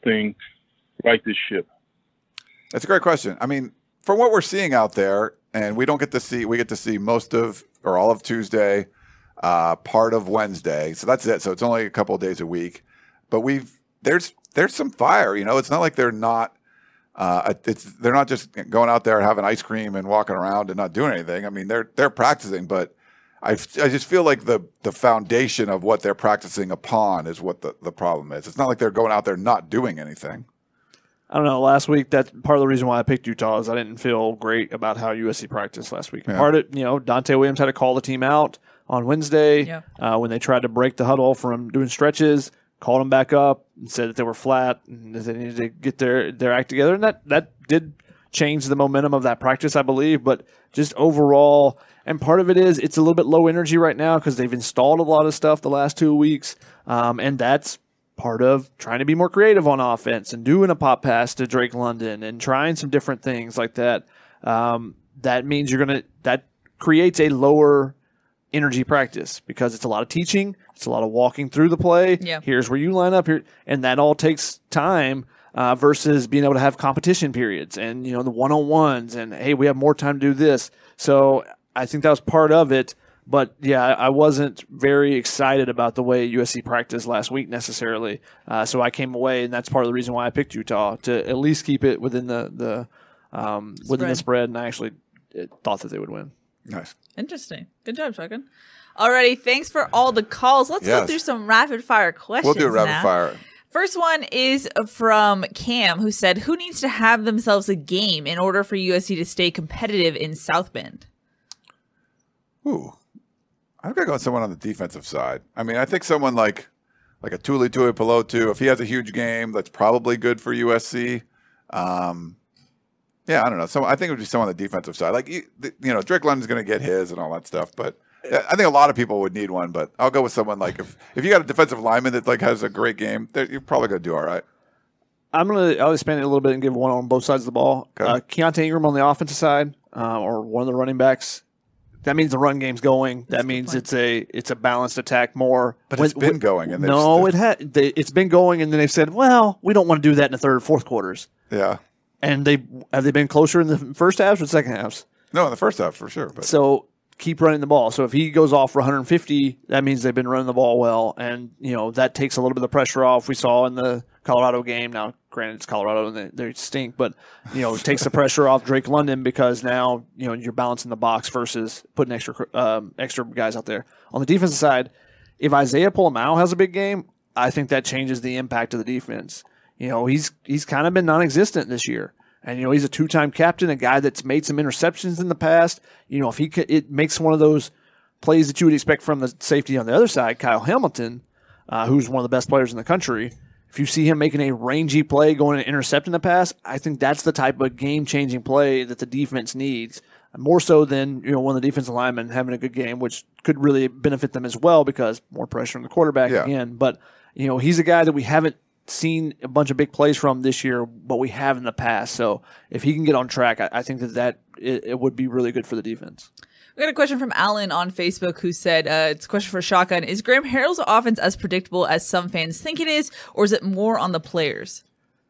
ship? That's a great question. I mean, from what we're seeing out there, and we get to see most of or all of Tuesday, part of Wednesday. So that's it. So it's only a couple of days a week, but there's some fire. You know, it's not like they're not. They're not just going out there and having ice cream and walking around and not doing anything. I mean, they're practicing, but I just feel like the foundation of what they're practicing upon is what the problem is. It's not like they're going out there not doing anything. I don't know. Last week, that's part of the reason why I picked Utah is I didn't feel great about how USC practiced last week. Yeah. Part of it, Dante Williams had to call the team out on Wednesday when they tried to break the huddle from doing stretches, called them back up and said that they were flat and that they needed to get their act together. And that did change the momentum of that practice, I believe. But just overall, and part of it is it's a little bit low energy right now because they've installed a lot of stuff the last 2 weeks, and that's part of trying to be more creative on offense and doing a pop pass to Drake London and trying some different things like that. That means that creates a lower energy practice because it's a lot of teaching. It's a lot of walking through the play. Yeah. Here's where you line up here. And that all takes time versus being able to have competition periods and, the one-on-ones and, hey, we have more time to do this. So I think that was part of it. But, yeah, I wasn't very excited about the way USC practiced last week necessarily. So I came away, and that's part of the reason why I picked Utah, to at least keep it within the spread, and I actually thought that they would win. Nice. Interesting. Good job, Shotgun. Alrighty, thanks for all the calls. Let's go through some rapid-fire questions. We'll do rapid fire. First one is from Cam, who said, who needs to have themselves a game in order for USC to stay competitive in South Bend? Ooh. I'm going to go with someone on the defensive side. I mean, I think someone like a Tuli Tuipulotu, if he has a huge game, that's probably good for USC. I don't know. So I think it would be someone on the defensive side. Like, Drake London's going to get his and all that stuff, but I think a lot of people would need one, but I'll go with someone like if you got a defensive lineman that has a great game, you're probably going to do all right. I'll expand it a little bit and give one on both sides of the ball. Okay. Keontae Ingram on the offensive side, or one of the running backs. That means the run game's going. That means it's a balanced attack more. But it's been going. And it's been going, and then they've said, well, we don't want to do that in the third or fourth quarters. Yeah. And have they been closer in the first halves or second halves? No, in the first half for sure. But. So keep running the ball. So if he goes off for 150, that means they've been running the ball well, and that takes a little bit of the pressure off. We saw in the Colorado game. Now, granted, it's Colorado and they stink, but it takes the pressure off Drake London because now you're balancing the box versus putting extra guys out there. On the defensive side, if Isaiah Polamau has a big game, I think that changes the impact of the defense. He's kind of been non-existent this year. And, he's a two-time captain, a guy that's made some interceptions in the past. If it makes one of those plays that you would expect from the safety on the other side, Kyle Hamilton, who's one of the best players in the country. If you see him making a rangy play going and intercepting the pass, I think that's the type of game-changing play that the defense needs, more so than one of the defensive linemen having a good game, which could really benefit them as well because more pressure on the quarterback again. But, he's a guy that we haven't seen a bunch of big plays from this year, but we have in the past. So if he can get on track, I think that it would be really good for the defense. We got a question from Alan on Facebook who said, it's a question for Shotgun. Is Graham Harrell's offense as predictable as some fans think it is, or is it more on the players?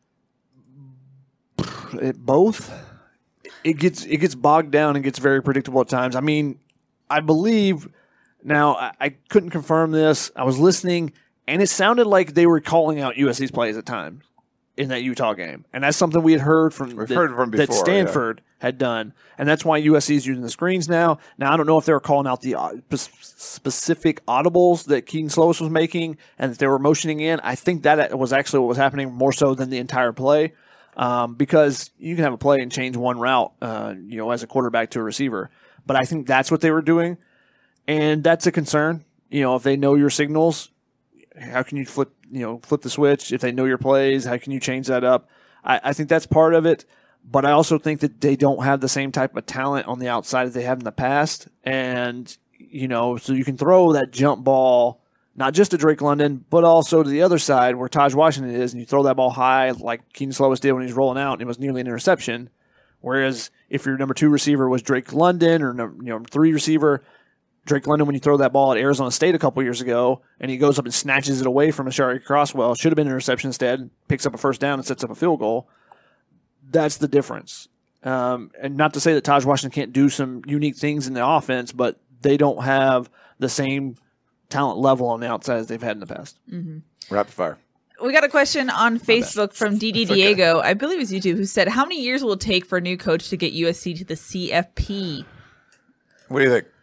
Both. It gets bogged down and gets very predictable at times. I mean, I believe now I couldn't confirm this. I was listening, and it sounded like they were calling out USC's plays at times in that Utah game. And that's something we had heard from before, that Stanford had done. And that's why USC is using the screens now. Now, I don't know if they were calling out the specific audibles that Keaton Slovis was making and that they were motioning in. I think that was actually what was happening more so than the entire play, because you can have a play and change one route, as a quarterback to a receiver. But I think that's what they were doing. And that's a concern. If they know your signals, how can you flip the switch? If they know your plays, how can you change that up? I think that's part of it. But I also think that they don't have the same type of talent on the outside as they have in the past. And, so you can throw that jump ball, not just to Drake London, but also to the other side where Taj Washington is, and you throw that ball high like Keaton Slovis did when he was rolling out, and it was nearly an interception. Whereas if your number 2 receiver was Drake London or number 3 receiver, Drake London, when you throw that ball at Arizona State a couple years ago, and he goes up and snatches it away from Ashari Crosswell, should have been an interception instead, picks up a first down and sets up a field goal. That's the difference. And not to say that Taj Washington can't do some unique things in the offense, but they don't have the same talent level on the outside as they've had in the past. Mm-hmm. Rapid fire. We got a question on Facebook from DD Diego, I believe it's YouTube, who said, how many years will it take for a new coach to get USC to the CFP? What do you think?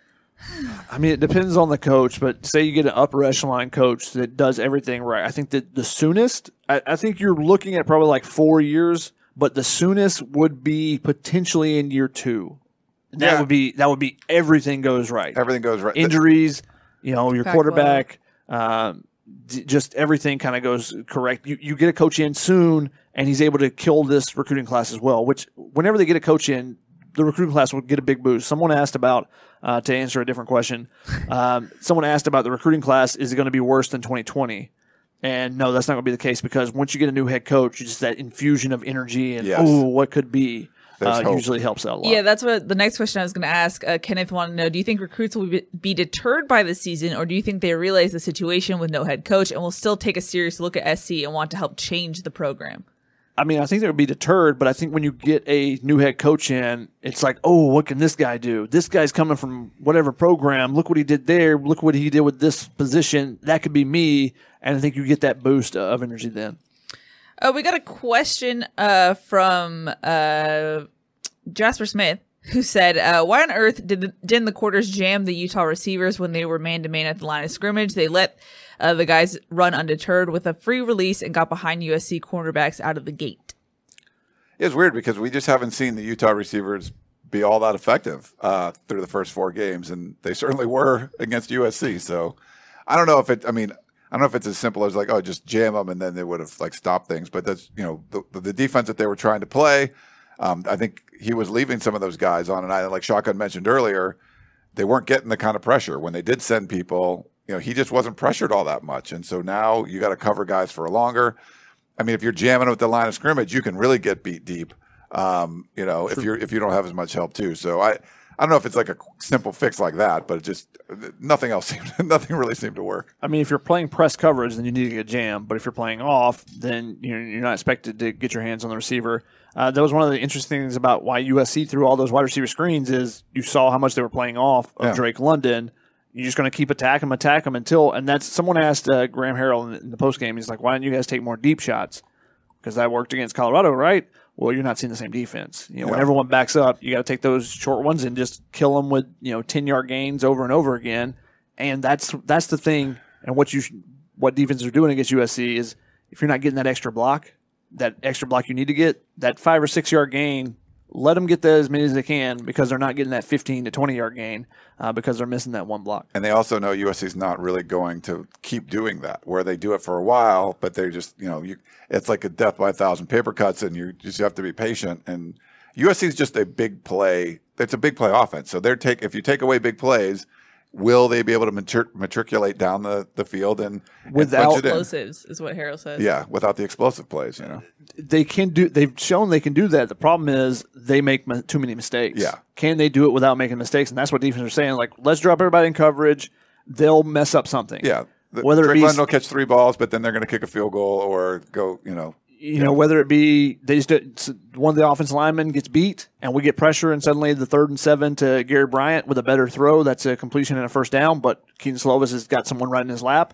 I mean, it depends on the coach, but say you get an upper echelon coach that does everything right. I think that the soonest, I think you're looking at probably like 4 years, but the soonest would be potentially in year 2. That would be everything goes right. Everything goes right. Injuries, your Back quarterback, just everything kind of goes correct. You get a coach in soon, and he's able to kill this recruiting class as well, which whenever they get a coach in, the recruiting class will get a big boost. Someone asked about, to answer a different question, someone asked about the recruiting class, is it going to be worse than 2020? And no, that's not going to be the case, because once you get a new head coach, just that infusion of energy and, what could be, usually helps out a lot. Yeah, that's what the next question I was going to ask. Kenneth wanted to know, do you think recruits will be deterred by the season, or do you think they realize the situation with no head coach and will still take a serious look at SC and want to help change the program? I mean, I think they would be deterred, but I think when you get a new head coach in, it's like, oh, what can this guy do? This guy's coming from whatever program. Look what he did there. Look what he did with this position. That could be me. And I think you get that boost of energy then. We got a question from Jasper Smith, who said, why on earth didn't the quarters jam the Utah receivers when they were man-to-man at the line of scrimmage? They let the guys run undeterred with a free release and got behind USC cornerbacks out of the gate. It's weird because we just haven't seen the Utah receivers be all that effective through the first 4 games, and they certainly were against USC. So I don't know if it's as simple as like, oh, just jam them and then they would have like stopped things. But that's, the defense that they were trying to play. I think he was leaving some of those guys on an island, like Shotgun mentioned earlier. They weren't getting the kind of pressure when they did send people. He just wasn't pressured all that much, and so now you got to cover guys for longer. I mean, if you're jamming with the line of scrimmage, you can really get beat deep. If you don't have as much help too. So I don't know if it's like a simple fix like that, but nothing really seemed to work. I mean, if you're playing press coverage, then you need to get jammed. But if you're playing off, then you're not expected to get your hands on the receiver. That was one of the interesting things about why USC threw all those wide receiver screens is you saw how much they were playing off of Drake London. You're just going to keep attack them until, and that's, someone asked Graham Harrell in the postgame, he's like, why don't you guys take more deep shots? Because that worked against Colorado, right? Well, you're not seeing the same defense. When everyone backs up, you got to take those short ones and just kill them with 10-yard gains over and over again. And that's the thing. And what defenses are doing against USC is if you're not getting that extra block you need to get, that 5 or 6 yard gain, let them get as many as they can, because they're not getting that 15 to 20 yard gain because they're missing that one block. And they also know USC's not really going to keep doing that, where they do it for a while, but they're just, it's like a death by 1,000 paper cuts, and you have to be patient. And USC's just a big play. It's a big play offense. So if you take away big plays, will they be able to matriculate down the field and without explosives is what Harrell says. Yeah, without the explosive plays, They can do. They've shown they can do that. The problem is they make too many mistakes. Yeah. Can they do it without making mistakes? And that's what defense are saying. Like, let's drop everybody in coverage. They'll mess up something. Yeah. Whether Drake London will catch 3 balls, but then they're going to kick a field goal or go, whether it be one of the offensive linemen gets beat and we get pressure and suddenly the 3rd and 7 to Gary Bryant with a better throw, that's a completion and a first down, but Keaton Slovis has got someone right in his lap,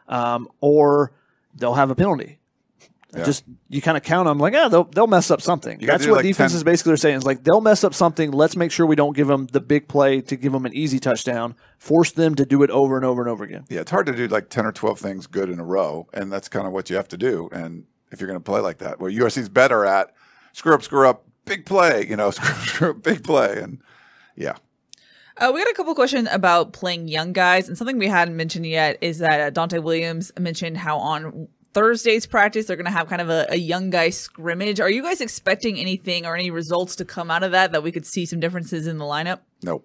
or they'll have a penalty. Yeah. Just you kind of count them like, they'll mess up something. That's what defenses basically are saying is like, they'll mess up something. Let's make sure we don't give them the big play to give them an easy touchdown. Force them to do it over and over and over again. Yeah, it's hard to do like 10 or 12 things good in a row, and that's kind of what you have to do. And if you're going to play like that, where USC's better at screw up, big play, screw up, big play, and yeah. We got a couple questions about playing young guys, and something we hadn't mentioned yet is that Dante Williams mentioned how on Thursday's practice, they're going to have kind of a young guy scrimmage. Are you guys expecting anything or any results to come out of that we could see some differences in the lineup? No.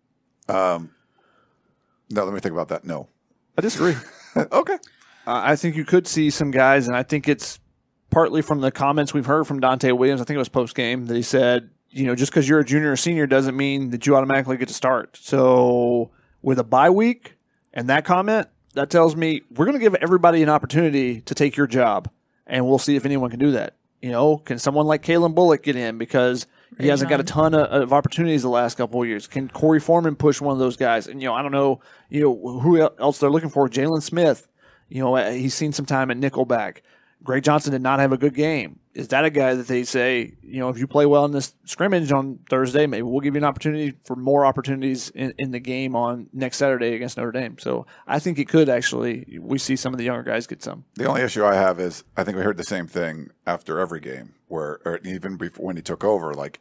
No, let me think about that. No. I disagree. Okay. I think you could see some guys, and I think it's partly from the comments we've heard from Dante Williams. I think it was post-game that he said, just because you're a junior or senior doesn't mean that you automatically get to start. So with a bye week and that comment, that tells me we're going to give everybody an opportunity to take your job, and we'll see if anyone can do that. Can someone like Kalen Bullock get in because he hasn't got a ton of opportunities the last couple of years? Can Corey Foreman push one of those guys? And, I don't know, who else they're looking for. Jalen Smith, he's seen some time at nickelback. Greg Johnson did not have a good game. Is that a guy that they say, if you play well in this scrimmage on Thursday, maybe we'll give you an opportunity for more opportunities in the game on next Saturday against Notre Dame? So I think it could actually, we see some of the younger guys get some. The only issue I have is I think we heard the same thing after every game or even before when he took over, like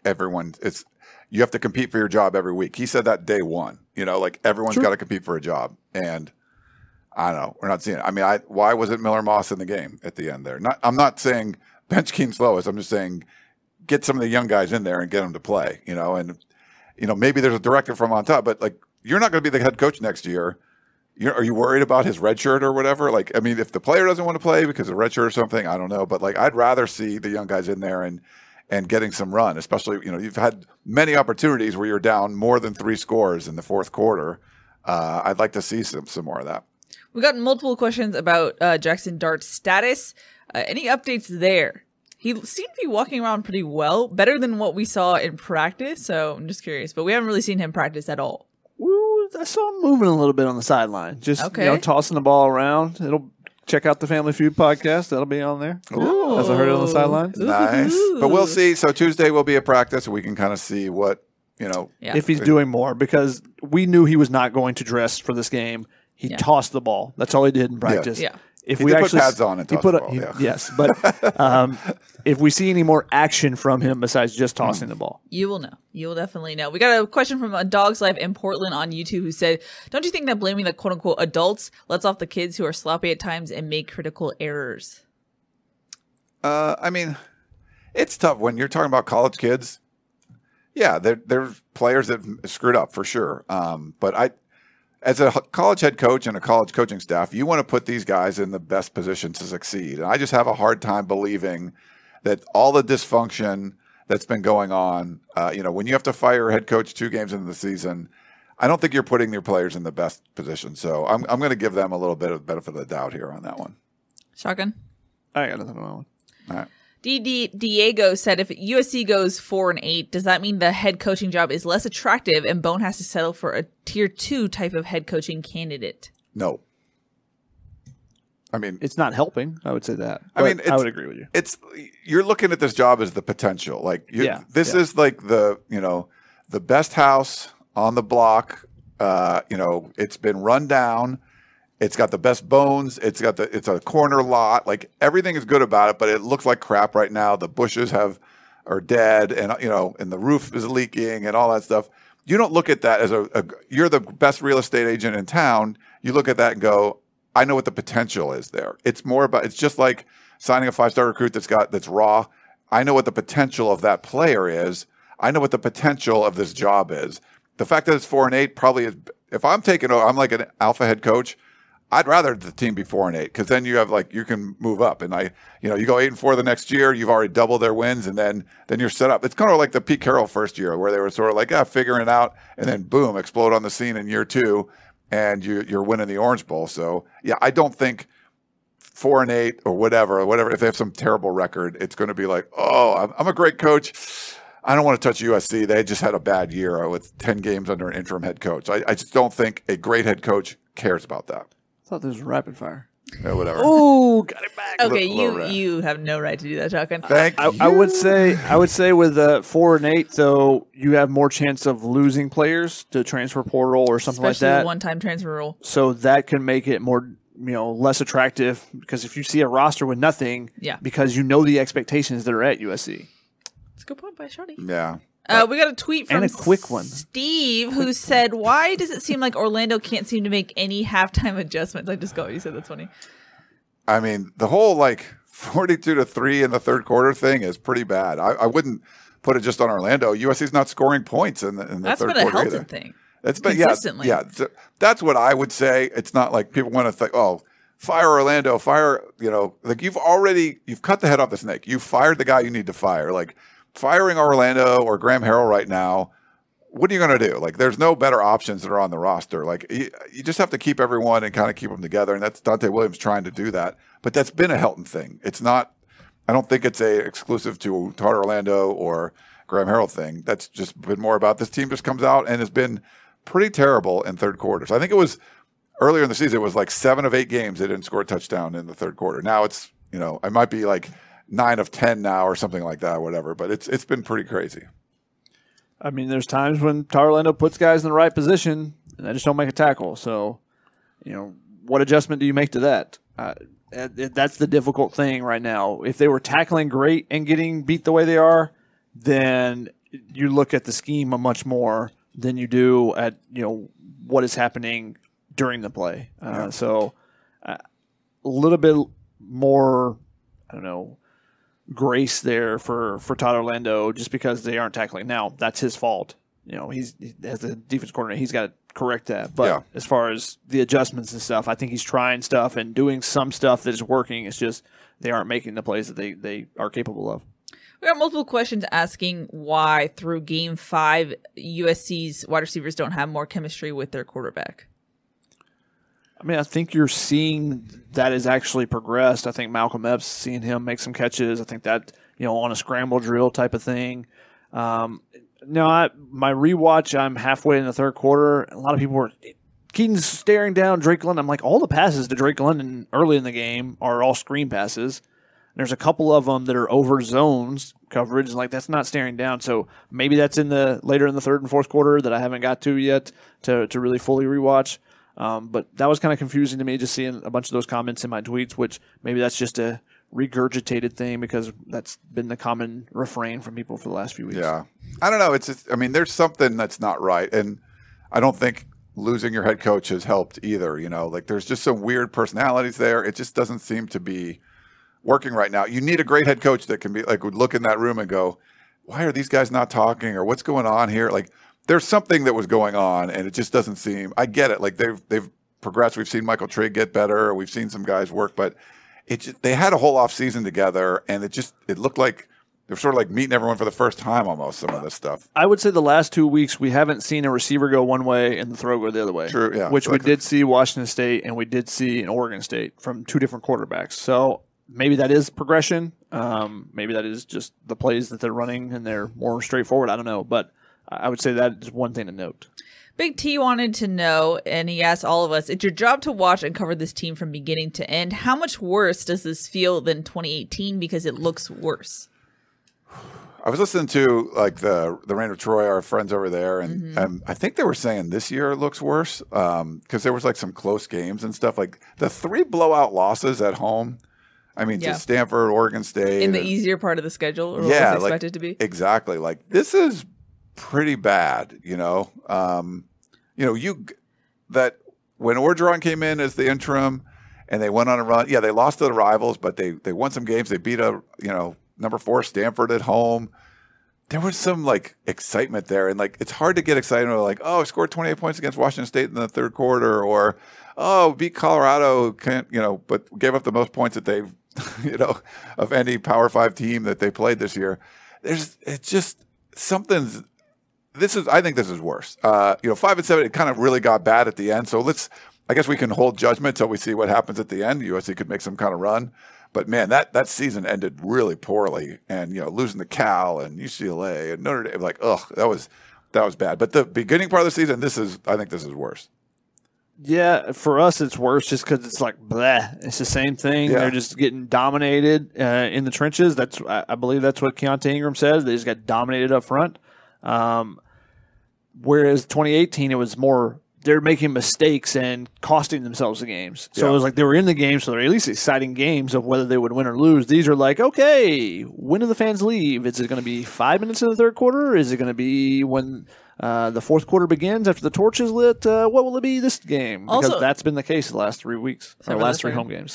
you have to compete for your job every week. He said that day one, everyone's got to compete for a job. And I don't know. We're not seeing it. I mean, why wasn't Miller Moss in the game at the end there? I'm not saying bench Keem Slowis. I'm just saying get some of the young guys in there and get them to play, and, maybe there's a directive from on top, but you're not going to be the head coach next year. Are you worried about his red shirt or whatever? If the player doesn't want to play because of red shirt or something, I don't know. But I'd rather see the young guys in there and getting some run, especially, you've had many opportunities where you're down more than 3 scores in the fourth quarter. I'd like to see some more of that. We got multiple questions about Jackson Dart's status. Any updates there? He seemed to be walking around pretty well, better than what we saw in practice. So I'm just curious, but we haven't really seen him practice at all. I saw him moving a little bit on the sideline, just tossing the ball around. It'll check out the Family Feud podcast. That'll be on there. Ooh. As I heard it on the sideline. Nice. But we'll see. So Tuesday will be a practice, and we can kind of see what if he's doing more, because we knew he was not going to dress for this game. He tossed the ball. That's all he did in practice. Yeah. If he we actually put pads on and toss the ball. Yes, but if we see any more action from him besides just tossing the ball, you will know. You will definitely know. We got a question from a Dog's Life in Portland on YouTube who said, "Don't you think that blaming the quote unquote adults lets off the kids who are sloppy at times and make critical errors?" I mean, it's tough when you're talking about college kids. Yeah, there's players that screwed up for sure. But as a college head coach and a college coaching staff, you want to put these guys in the best position to succeed. And I just have a hard time believing that all the dysfunction that's been going on, when you have to fire a head coach 2 games into the season, I don't think you're putting your players in the best position. So I'm going to give them a little bit of benefit of the doubt here on that one. Shotgun? I got nothing on that one. All right. Diego said, if USC goes 4-8, does that mean the head coaching job is less attractive and Bone has to settle for a tier 2 type of head coaching candidate? No. I mean, it's not helping. I would say that. I mean, I would agree with you. You're looking at this job as the potential. This is like the best house on the block. It's been run down. It's got the best bones. It's a corner lot. Like everything is good about it, but it looks like crap right now. The bushes are dead, and and the roof is leaking and all that stuff. You don't look at that as you're the best real estate agent in town. You look at that and go, I know what the potential is there. It's just like signing a 5-star recruit that's raw. I know what the potential of that player is. I know what the potential of this job is. The fact that it's 4-8 probably is. If I'm taking over, I'm like an alpha head coach. I'd rather the team be 4-8 because then you have you can move up, and you go 8-4 the next year. You've already doubled their wins, and then you're set up. It's kind of like the Pete Carroll first year where they were sort of figuring it out, and then boom, explode on the scene in year 2, and you're winning the Orange Bowl. So yeah, I don't think 4-8 or whatever. If they have some terrible record, it's going to be like, oh, I'm a great coach. I don't want to touch USC. They just had a bad year with 10 games under an interim head coach. I just don't think a great head coach cares about that. I thought this was rapid fire. Yeah, whatever. Oh, got it back. Okay, you have no right to do that, Shotgun. Thank you. I would say with 4-8, though, you have more chance of losing players to transfer portal or something Especially like that. The one-time transfer rule. So that can make it more, less attractive because if you see a roster with nothing, because the expectations that are at USC. That's a good point by Shotty. Yeah. We got a tweet from and a quick one. Steve who said, why does it seem like Orlando can't seem to make any halftime adjustments? I just got what you said. That's funny. I mean, the whole 42-3 in the third quarter thing is pretty bad. I wouldn't put it just on Orlando. USC's not scoring points in the That's third been a quarter Helton either. thing. It's been consistently. So that's what I would say. It's not like people want to think, oh, fire Orlando, fire. You've cut the head off the snake. You fired the guy you need to fire. Like firing Orlando or Graham Harrell right now. What are you going to do? Like, there's no better options that are on the roster. Like, you just have to keep everyone and kind of keep them together. And that's Dante Williams trying to do that. But that's been a Helton thing. It's not. I don't think it's a exclusive to Todd Orlando or Graham Harrell thing. That's just been more about this team just comes out and has been pretty terrible in third quarters. I think it was earlier in the season. It was like 7 of 8 games they didn't score a touchdown in the third quarter. Now it's it might be like 9 of 10 now or something like that, whatever. But it's been pretty crazy. I mean, there's times when Todd Orlando puts guys in the right position and they just don't make a tackle. So, what adjustment do you make to that? That's the difficult thing right now. If they were tackling great and getting beat the way they are, then you look at the scheme much more than you do at what is happening during the play. So, a little bit more, I don't know, grace there for Todd Orlando just because they aren't tackling. Now, that's his fault. He's as a defense coordinator, he's got to correct that. But as far as the adjustments and stuff, I think he's trying stuff and doing some stuff that is working. It's just they aren't making the plays that they are capable of. We got multiple questions asking why through Game 5 USC's wide receivers don't have more chemistry with their quarterback. I mean, I think you're seeing that has actually progressed. I think Malcolm Epps, seeing him make some catches. I think that, on a scramble drill type of thing. My rewatch, I'm halfway in the third quarter. A lot of people were Keaton's staring down Drake London. I'm like, all the passes to Drake London early in the game are all screen passes. There's a couple of them that are over zones coverage, like that's not staring down. So maybe that's later in the third and fourth quarter that I haven't got to yet to really fully rewatch. But that was kind of confusing to me, just seeing a bunch of those comments in my tweets, which maybe that's just a regurgitated thing because that's been the common refrain from people for the last few weeks. Yeah. I don't know. There's something that's not right. And I don't think losing your head coach has helped either. There's just some weird personalities there. It just doesn't seem to be working right now. You need a great head coach that can be would look in that room and go, why are these guys not talking or what's going on here? There's something that was going on, and it just doesn't seem. I get it. They've progressed. We've seen Michael Trigg get better. We've seen some guys work, but they had a whole off season together, and it looked like they're sort of meeting everyone for the first time almost. Some of this stuff. I would say the last 2 weeks we haven't seen a receiver go one way and the throw go the other way. True. Yeah. Which we did see Washington State and we did see in Oregon State from 2 different quarterbacks. So maybe that is progression. Maybe that is just the plays that they're running and they're more straightforward. I don't know, but I would say that is one thing to note. Big T wanted to know, and he asked all of us, it's your job to watch and cover this team from beginning to end. How much worse does this feel than 2018 because it looks worse? I was listening to the Rain of Troy, our friends over there, and I think they were saying this year it looks worse because there was some close games and stuff. The 3 blowout losses at home. I mean, to Stanford, Oregon State. In the easier part of the schedule, or what was expected to be. Exactly. This is pretty bad, that when Orgeron came in as the interim and they went on a run, they lost to the rivals, but they won some games. They beat number 4 Stanford at home. There was some excitement there, and it's hard to get excited when I scored 28 points against Washington State in the third quarter, or beat Colorado, but gave up the most points that they've of any Power 5 team that they played this year. It's just something's. I think this is worse. 5 and 7, it kind of really got bad at the end. So I guess we can hold judgment till we see what happens at the end. USC could make some kind of run. But man, that season ended really poorly. And, losing to Cal and UCLA and Notre Dame, that was bad. But the beginning part of the season, I think this is worse. Yeah, for us it's worse just because it's bleh. It's the same thing. Yeah. They're just getting dominated in the trenches. I believe that's what Keontae Ingram said. They just got dominated up front. Whereas 2018, it was more they're making mistakes and costing themselves the games. So it was they were in the game, so they're at least exciting games of whether they would win or lose. These are okay, when do the fans leave? Is it going to be 5 minutes in the third quarter? Is it going to be when the fourth quarter begins after the torch is lit? What will it be this game? Because that's been the case the last 3 weeks, or last 3 home games, sorry.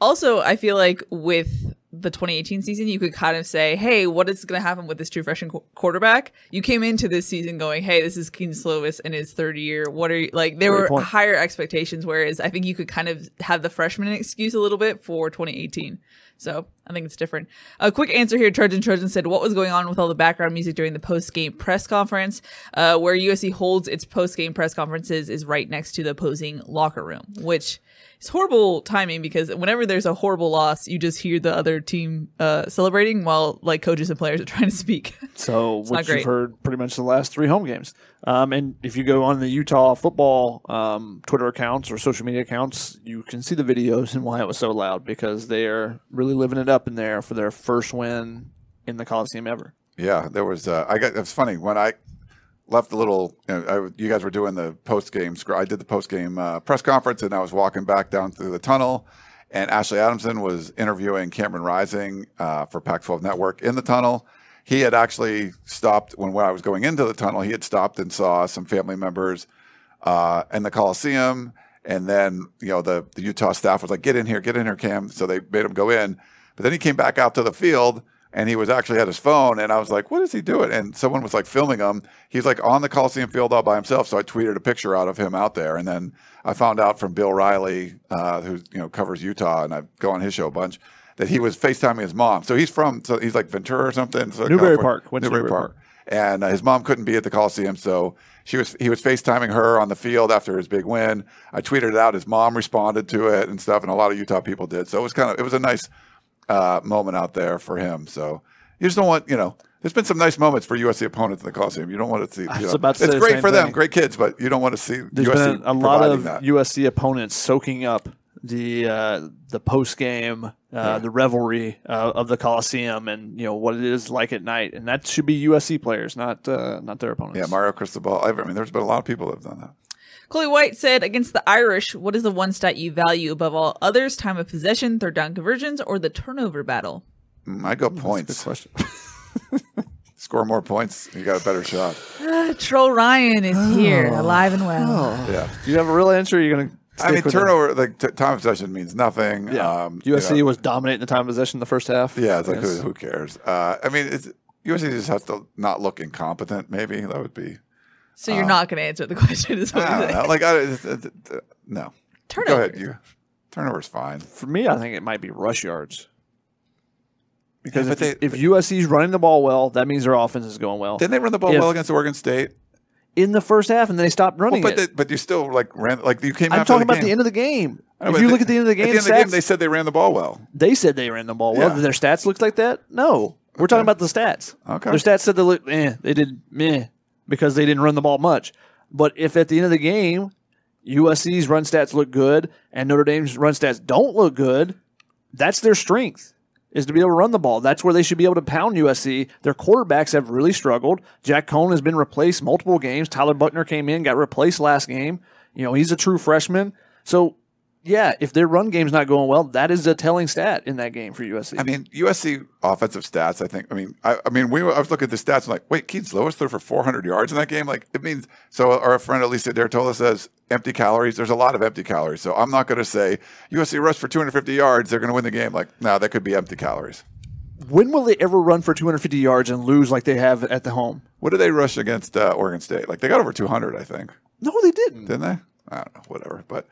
Also, I feel like with the 2018 season, you could kind of say, hey, what is going to happen with this true freshman quarterback? You came into this season going, hey, this is Keaton Slovis in his third year. What are you like? There were higher expectations, whereas I think you could kind of have the freshman excuse a little bit for 2018. So I think it's different. A quick answer here. Trojan said, what was going on with all the background music during the post-game press conference? Where USC holds its post-game press conferences is right next to the opposing locker room, which is horrible timing because whenever there's a horrible loss, you just hear the other team celebrating while like coaches and players are trying to speak. So what you've heard pretty much the last 3 home games. And if you go on the Utah football Twitter accounts or social media accounts, you can see the videos and why it was so loud because they are really living it up in there for their first win in the Coliseum ever. Yeah, there was. It's funny when I left the little. You guys were doing the post game. I did the post game press conference, and I was walking back down through the tunnel, and Ashley Adamson was interviewing Cameron Rising for Pac-12 Network in the tunnel. He had actually stopped when I was going into the tunnel. He had stopped and saw some family members in the Coliseum, and then the Utah staff was like, "Get in here, Cam." So they made him go in, but then he came back out to the field. And he was actually at his phone, and I was like, what is he doing? And someone was like filming him. He's like on the Coliseum field all by himself. So I tweeted a picture out of him out there. And then I found out from Bill Riley, who covers Utah, and I go on his show a bunch, that he was FaceTiming his mom. So he's like Ventura or something. So Newberry Park. Newberry Park. And his mom couldn't be at the Coliseum, so he was FaceTiming her on the field after his big win. I tweeted it out. His mom responded to it and stuff, and a lot of Utah people did. So it was a nice moment out there for him. So you just don't want, there's been some nice moments for USC opponents in the Coliseum. You don't want to see. It's great for them, great kids, but you don't want to see there's USC been a lot of that. USC opponents soaking up the post game, the revelry of the Coliseum, and what it is like at night, and that should be USC players, not their opponents. Yeah, Mario Cristobal. I mean, there's been a lot of people that have done that. Chloe White said, against the Irish, what is the one stat you value above all others? Time of possession, third down conversions, or the turnover battle? I go points. That's a good question. Score more points, you got a better shot. Troll Ryan is here, alive and well. Yeah. Do you have a real answer? Or are you going to? Turnover, time of possession means nothing. Yeah. USC was dominating the time of possession in the first half. Yeah, it's like, who cares? USC just has to not look incompetent, maybe. That would be... So you're not going to answer the question, is what you're saying? No. Turnover. Go ahead. Turnover's fine. For me, I think it might be rush yards. Because if USC's running the ball well, that means their offense is going well. Didn't they run the ball well against Oregon State? In the first half, and then they stopped running it. But you still ran, you came I'm after talking the about game. the end of the game. If you look at the end of the game, they said they ran the ball well. They said they ran the ball well. Yeah. Did their stats look like that? No. We're talking about the stats. Okay. Their stats said they did meh because they didn't run the ball much. But if at the end of the game, USC's run stats look good and Notre Dame's run stats don't look good, that's their strength, is to be able to run the ball. That's where they should be able to pound USC. Their quarterbacks have really struggled. Jack Cohn has been replaced multiple games. Tyler Buckner came in, got replaced last game. He's a true freshman. So, yeah, if their run game's not going well, that is a telling stat in that game for USC. I mean, USC offensive stats, I think. I was looking at the stats and like, wait, Keaton Slovis threw for 400 yards in that game? Like, it means, so our friend Alicia Dertola says empty calories. There's a lot of empty calories. So I'm not going to say USC rushed for 250 yards, they're going to win the game. Like, no, that could be empty calories. When will they ever run for 250 yards and lose like they have at the home? What did they rush against Oregon State? Like, they got over 200, I think. No, they didn't. Didn't they? I don't know, whatever. But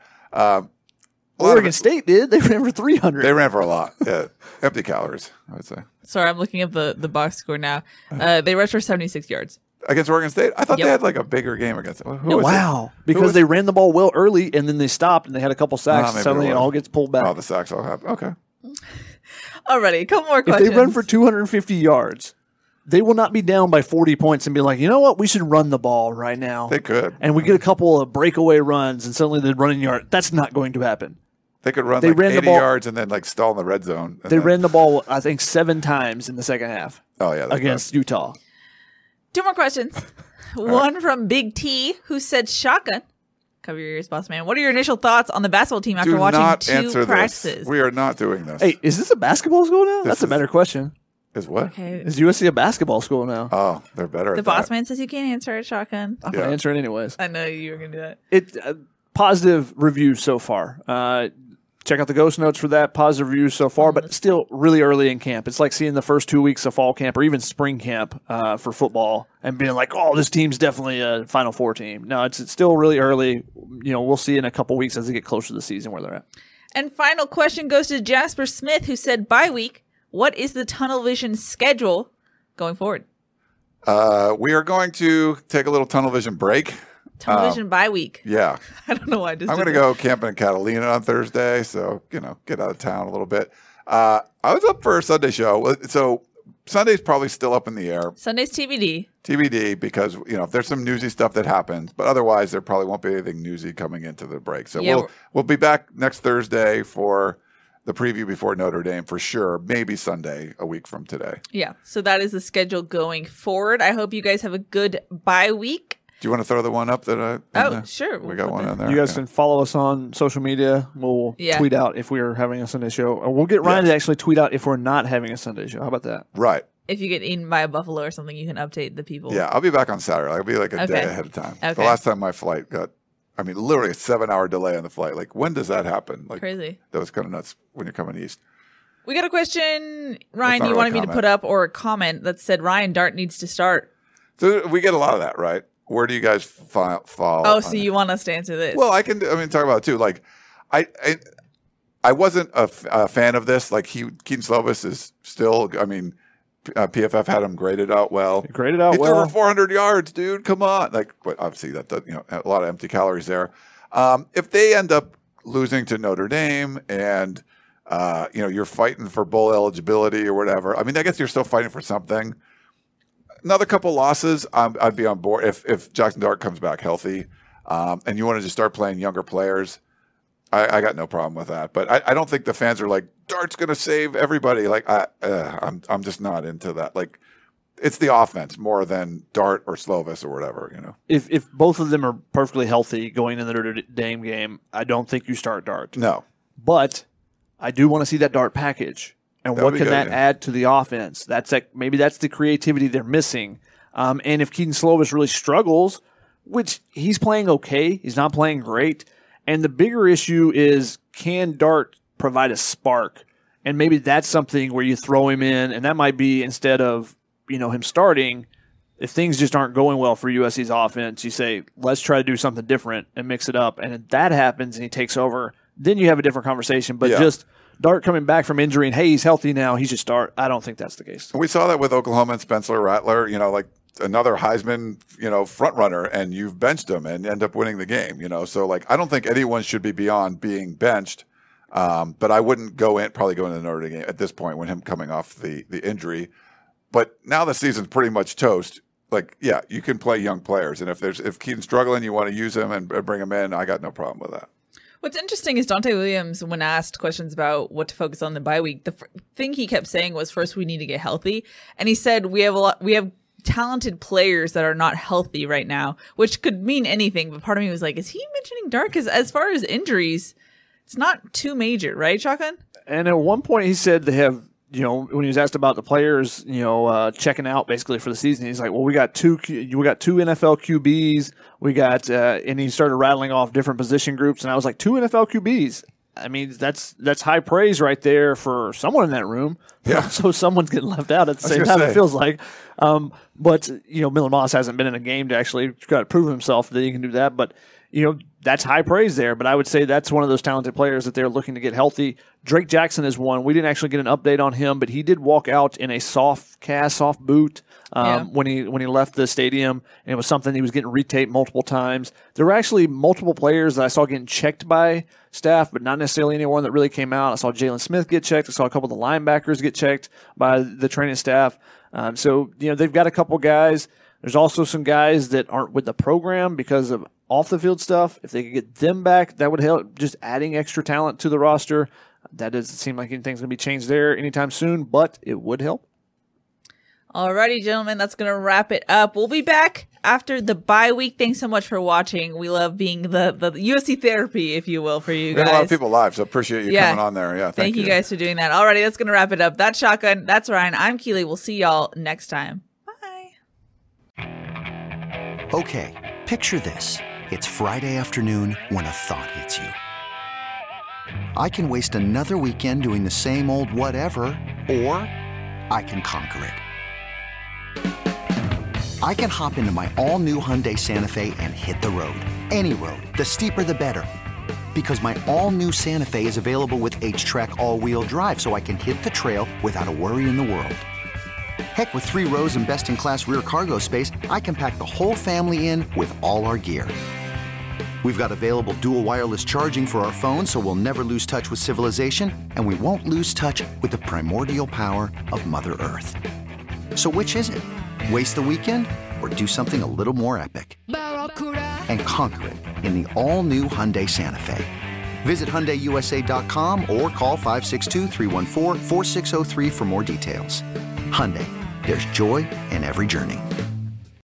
Oregon State did. They ran for 300. They ran for a lot. Yeah. Empty calories, I would say. Sorry, I'm looking up the box score now. They rushed for 76 yards. Against Oregon State? I thought they had like a bigger game against them. Wow. Because they ran the ball well early and then they stopped and they had a couple sacks and suddenly it all gets pulled back. Oh, the sacks all happen. Okay. Alrighty, a couple more questions. If they run for 250 yards, they will not be down by 40 points and be like, you know what, we should run the ball right now. They could. And we get a couple of breakaway runs and suddenly they're running yard. That's not going to happen. They could run 80 yards and then stall in the red zone. They ran the ball, I think, 7 times in the second half. Oh, yeah. Against Utah. 2 more questions. One from Big T, who said shotgun. Cover your ears, boss man. What are your initial thoughts on the basketball team after watching 2 practices? This. We are not doing this. Hey, is this a basketball school now? That's a better question. Is what? Okay. Is USC a basketball school now? Oh, they're better The at boss that. man says you can't answer it, shotgun. I'm going to answer it anyways. I know you were going to do that. Positive reviews so far. check out the Ghost Notes for that. Positive reviews so far, but still really early in camp. It's like seeing the first 2 weeks of fall camp or even spring camp for football and being like, oh, this team's definitely a Final Four team. No, it's still really early. We'll see in a couple weeks as they get closer to the season where they're at. And final question goes to Jasper Smith, who said, bye week, what is the Tunnel Vision schedule going forward? We are going to take a little Tunnel Vision break. Tunnel Vision bye week. Yeah. I don't know why I just I'm going to go camping in Catalina on Thursday, so, get out of town a little bit. I was up for a Sunday show. So Sunday's probably still up in the air. Sunday's TBD. TBD because, there's some newsy stuff that happens, but otherwise there probably won't be anything newsy coming into the break. So we'll be back next Thursday for the preview before Notre Dame for sure. Maybe Sunday a week from today. Yeah. So that is the schedule going forward. I hope you guys have a good bye week. Do you want to throw the one up that sure. We got one on there. You guys can follow us on social media. We'll tweet out if we are having a Sunday show. Or we'll get Ryan to actually tweet out if we're not having a Sunday show. How about that? Right. If you get eaten by a buffalo or something, you can update the people. Yeah, I'll be back on Saturday. I'll be like a day ahead of time. Okay. The last time my flight literally a 7-hour delay on the flight. Like, when does that happen? Like, crazy. That was kind of nuts when you're coming east. We got a question, Ryan, you wanted me to put up, or a comment that said Ryan Dart needs to start. So we get a lot of that, right? Where do you guys fall? Oh, so you want us to answer this? Well, I can. Talk about it too. Like, I wasn't a fan of this. Like, Keaton Slovis is still. PFF had him graded out well. He threw for 400 yards, dude. Come on. Like, but obviously that a lot of empty calories there. If they end up losing to Notre Dame and you're fighting for bowl eligibility or whatever. I guess you're still fighting for something. Another couple losses, I'd be on board if Jackson Dart comes back healthy, and you want to just start playing younger players. I got no problem with that, but I don't think the fans are like Dart's going to save everybody. Like I'm just not into that. Like, it's the offense more than Dart or Slovis or whatever. If both of them are perfectly healthy going into the Notre Dame game, I don't think you start Dart. No, but I do want to see that Dart package. And what can that add to the offense? Maybe that's the creativity they're missing. And if Keaton Slovis really struggles, which he's playing okay, he's not playing great. And the bigger issue is, can Dart provide a spark? And maybe that's something where you throw him in, and that might be instead of him starting. If things just aren't going well for USC's offense, you say, let's try to do something different and mix it up. And if that happens and he takes over, then you have a different conversation. But just Dart coming back from injury and, hey, he's healthy now, he should start. I don't think that's the case. We saw that with Oklahoma and Spencer Rattler, like another Heisman, front runner, and you've benched him and end up winning the game, So, like, I don't think anyone should be beyond being benched. But I wouldn't probably go into the Notre Dame game at this point when him coming off the injury. But now the season's pretty much toast. Like, yeah, you can play young players. And if Keaton's struggling, you want to use him and bring him in, I got no problem with that. What's interesting is Dante Williams, when asked questions about what to focus on the bye week, the thing he kept saying was, first, we need to get healthy. And he said, we have talented players that are not healthy right now, which could mean anything. But part of me was like, is he mentioning Dart? Because as far as injuries, it's not too major, right, Shotgun? And at one point he said they have, when he was asked about the players, checking out basically for the season, he's like, well, we got two NFL QBs. We got, and he started rattling off different position groups. And I was like, 2 NFL QBs. That's high praise right there for someone in that room. Yeah. So someone's getting left out at the same time, it feels like. But Millen Moss hasn't been in a game to actually try to prove himself that he can do that. But, that's high praise there. But I would say that's one of those talented players that they're looking to get healthy. Drake Jackson is one. We didn't actually get an update on him, but he did walk out in a soft boot when he left the stadium, and it was something he was getting retaped multiple times. There were actually multiple players that I saw getting checked by staff, but not necessarily anyone that really came out. I saw Jalen Smith get checked. I saw a couple of the linebackers get checked by the training staff. So they've got a couple guys. There's also some guys that aren't with the program because of off-the-field stuff. If they could get them back, that would help, just adding extra talent to the roster. That doesn't seem like anything's going to be changed there anytime soon, but it would help. Alrighty, gentlemen, that's going to wrap it up. We'll be back after the bye week. Thanks so much for watching. We love being the USC therapy, if you will, for you guys. We had a lot of people live, so appreciate you coming on there. Yeah, thank you guys for doing that. Alrighty, that's going to wrap it up. That's Shotgun. That's Ryan. I'm Keely. We'll see y'all next time. Okay, picture this. It's Friday afternoon when a thought hits you. I can waste another weekend doing the same old whatever, or I can conquer it. I can hop into my all-new Hyundai Santa Fe and hit the road. Any road. The steeper, the better. Because my all-new Santa Fe is available with H-Track all-wheel drive, so I can hit the trail without a worry in the world. Heck, with 3 rows and best-in-class rear cargo space, I can pack the whole family in with all our gear. We've got available dual wireless charging for our phones, so we'll never lose touch with civilization, and we won't lose touch with the primordial power of Mother Earth. So which is it? Waste the weekend or do something a little more epic? And conquer it in the all-new Hyundai Santa Fe. Visit HyundaiUSA.com or call 562-314-4603 for more details. Hyundai, there's joy in every journey.